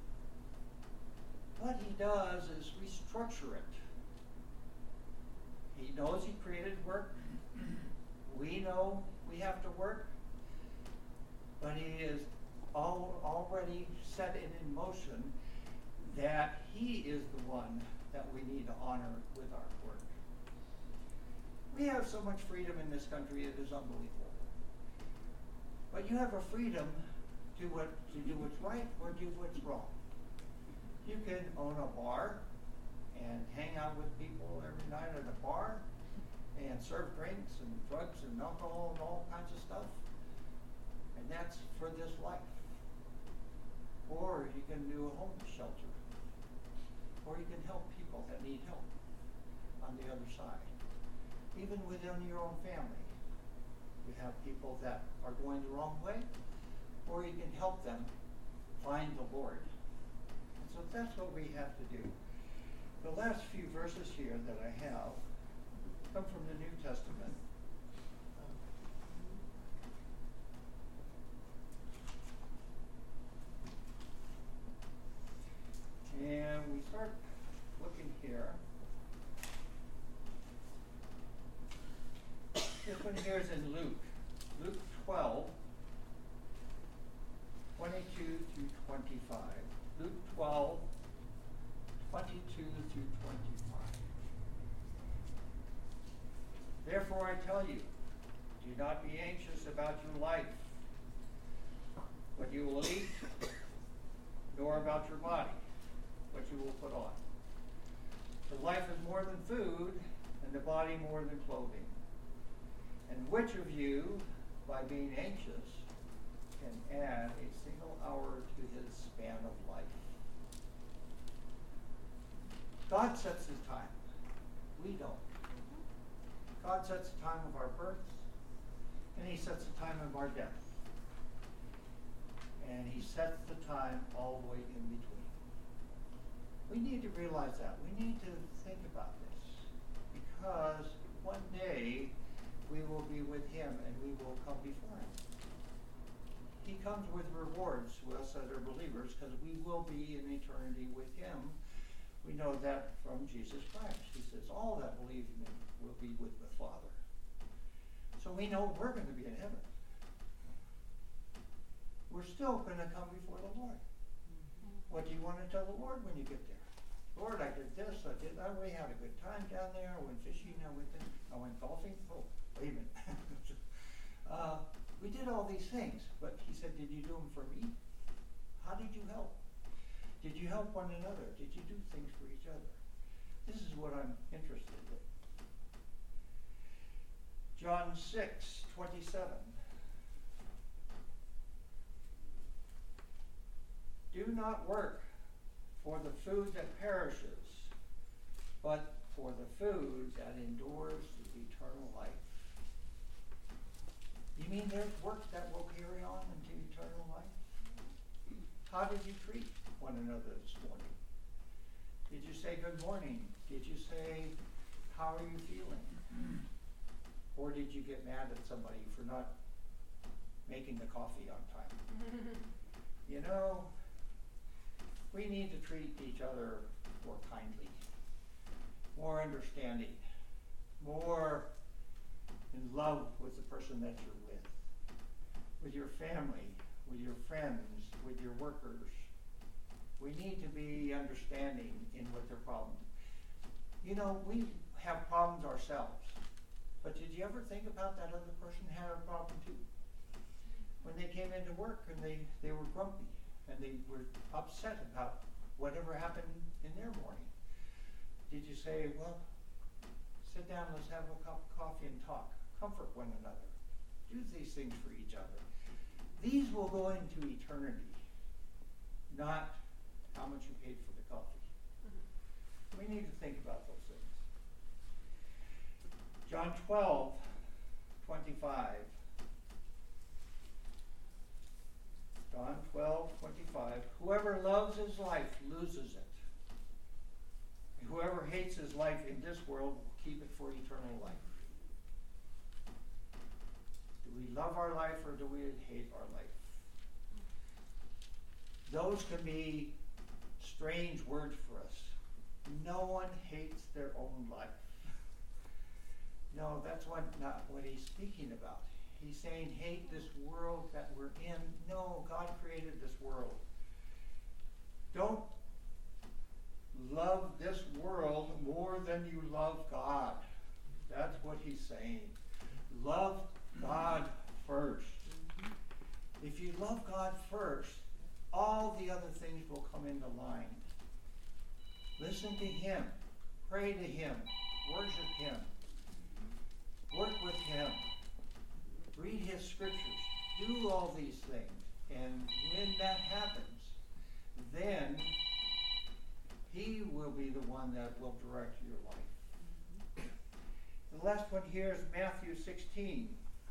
[SPEAKER 3] What He does is restructure it. He knows He created work. We know we have to work. But He is already set it in motion that He is the one that we need to honor with our work. We have so much freedom in this country, it is unbelievable. But you have a freedom to do what's right or do what's wrong. You can own a bar and hang out with people every night at a bar and serve drinks and drugs and alcohol and all kinds of stuff. And that's for this life. Or you can do a homeless shelter. Or you can help people that need help on the other side. Even within your own family. You have people that are going the wrong way, or you can help them find the Lord. And so that's what we have to do. The last few verses here that I have come from the New Testament. And we start looking here. This one here is in Luke 12, 22 through 25. Luke 12, 22 through 25. Therefore I tell you, do not be anxious about your life, what you will eat, nor about your body, what you will put on. For life is more than food, and the body more than clothing. And which of you, by being anxious, can add a single hour to his span of life? God sets His time. We don't. God sets the time of our births, and He sets the time of our death. And He sets the time all the way in between. We need to realize that. We need to think about this. Because one day we will be with Him and we will come before Him. He comes with rewards to us that are believers because we will be in eternity with Him. We know that from Jesus Christ. He says, all that believe in me will be with the Father. So we know we're going to be in heaven. We're still going to come before the Lord. What do you want to tell the Lord when you get there? Lord, I did this, I did that. We had a good time down there. I went fishing, I went golfing. Oh, wait a minute. We did all these things, but He said, did you do them for me? How did you help? Did you help one another? Did you do things for each other? This is what I'm interested in. John 6:27. Do not work for the food that perishes, but for the food that endures to eternal life. You mean there's work that will carry on into eternal life? How did you treat one another this morning? Did you say good morning? Did you say, how are you feeling? Or did you get mad at somebody for not making the coffee on time? You know, we need to treat each other more kindly, more understanding, more in love with the person that you're with your family, with your friends, with your workers. We need to be understanding in what their problems. You know, we have problems ourselves, but did you ever think about that other person had a problem too? When they came into work and they were grumpy and they were upset about whatever happened in their morning, did you say, well, sit down, let's have a cup of coffee and talk, comfort one another, do these things for each other? These will go into eternity, not how much you paid for the coffee. We need to think about those things. John 12:25. John 12:25. Whoever loves his life loses it. And whoever hates his life in this world will keep it for eternal life. Do we love our life or do we hate our life? Those can be strange words for us. No one hates their own life. No, that's not what he's speaking about. He's saying hate this world that we're in. No, God created this world. Don't love this world more than you love God. That's what he's saying. Love God first. If you love God first, all the other things will come into line. Listen to him. Pray to him. Worship him. Work with him. Read his scriptures. Do all these things. And when that happens, then he will be the one that will direct your life. The last one here is Matthew 16:26.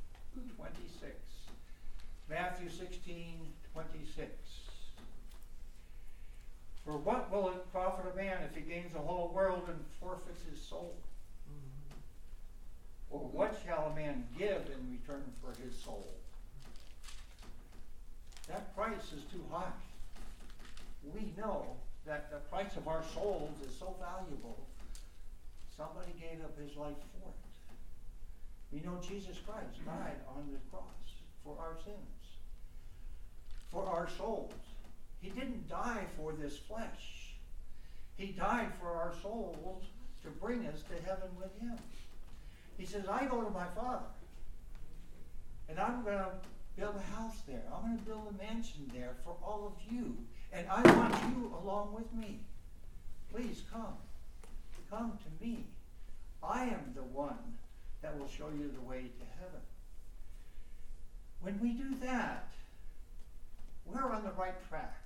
[SPEAKER 3] Matthew 16:26. For what will it profit a man if he gains the whole world and forfeits his soul? Or what shall a man give in return for his soul? That price is too high. We know that the price of our souls is so valuable, somebody gave up his life for it. We know Jesus Christ died on the cross for our sins, for our souls. He didn't die for this flesh. He died for our souls to bring us to heaven with him. He says, I go to my Father, and I'm going to build a house there. I'm going to build a mansion there for all of you, and I want you along with me. Please come. Come to me. I am the one that will show you the way to heaven. When we do that, we're on the right track.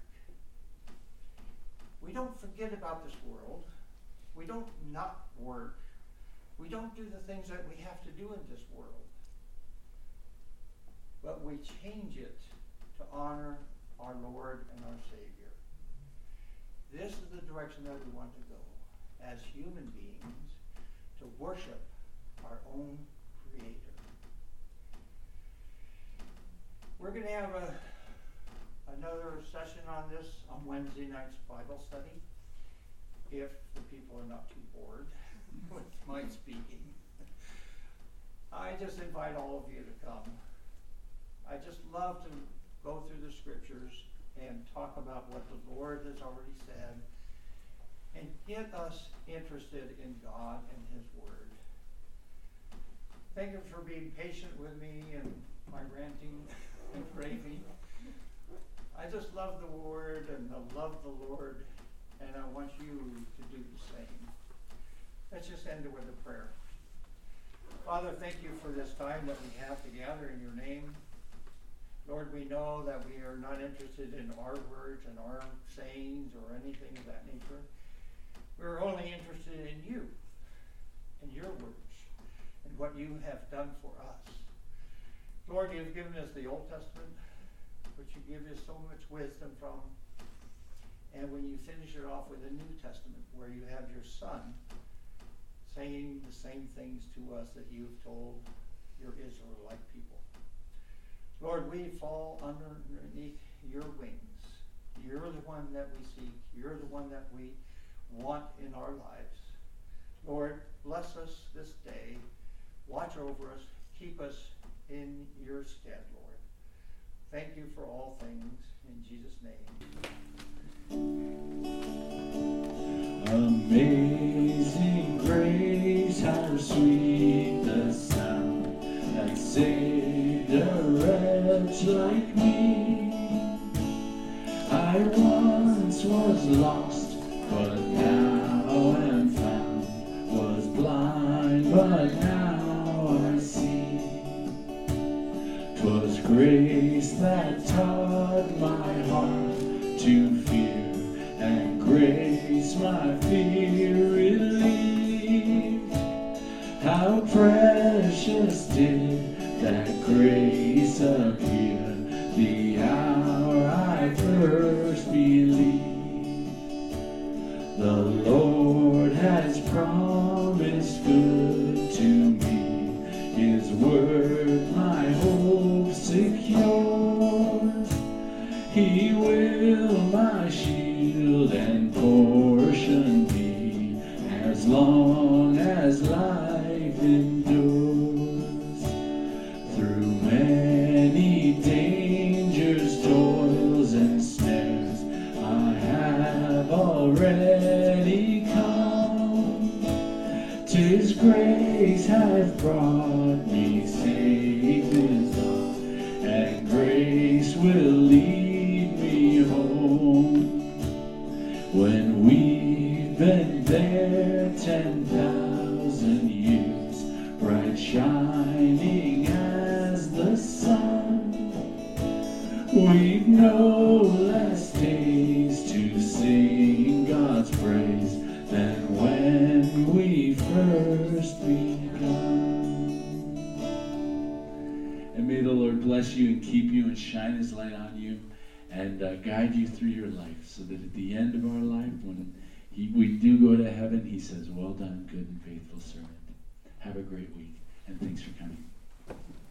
[SPEAKER 3] We don't forget about this world. We don't not work. We don't do the things that we have to do in this world. But we change it to honor our Lord and our Savior. This is the direction that we want to go as human beings, to worship our own Creator. We're going to have another session on this on Wednesday night's Bible study, if the people are not too bored with my speaking. I just invite all of you to come. I just love to go through the scriptures and talk about what the Lord has already said and get us interested in God and his word. Thank you for being patient with me and my ranting and raving. I I just love the Word and I love the Lord, and I want you to do the same. Let's just end it with a prayer. Father, thank you for this time that we have to gather in your name. Lord, we know that we are not interested in our words and our sayings or anything of that nature. We're only interested in you and your words and what you have done for us. Lord, you've given us the Old Testament, which you give us so much wisdom from. And when you finish it off with the New Testament, where you have your Son saying the same things to us that you've told your Israelite people. Lord, we fall underneath your wings. You're the one that we seek. You're the one that we want in our lives. Lord, bless us this day. Watch over us. Keep us in your stead, Lord. Thank you for all things. In Jesus' name.
[SPEAKER 2] Amazing grace, how sweet the sound that saved a wretch like me. I once was lost, but now am found, was blind, but now I see. 'Twas grace that taught my heart to fear, and grace my fear relieved. How precious did that grace appear the hour I first believed. The Lord has promised good to me, His word my hope secures. He will my shield and portion be, as long as life endures. Through many dangers, toils, and snares, I have already come. 'Tis grace hath brought me safe in thought, and grace will lead me home. When we've been there 10,000 years, bright shining as the sun, we've no less days to sing God's praise than when we first begun. And may the Lord bless you and keep you and shine His light on you and guide you through your life, so that at the end of our life, when we do go to heaven, He says, "Well done, good and faithful servant." Have a great week, and thanks for coming.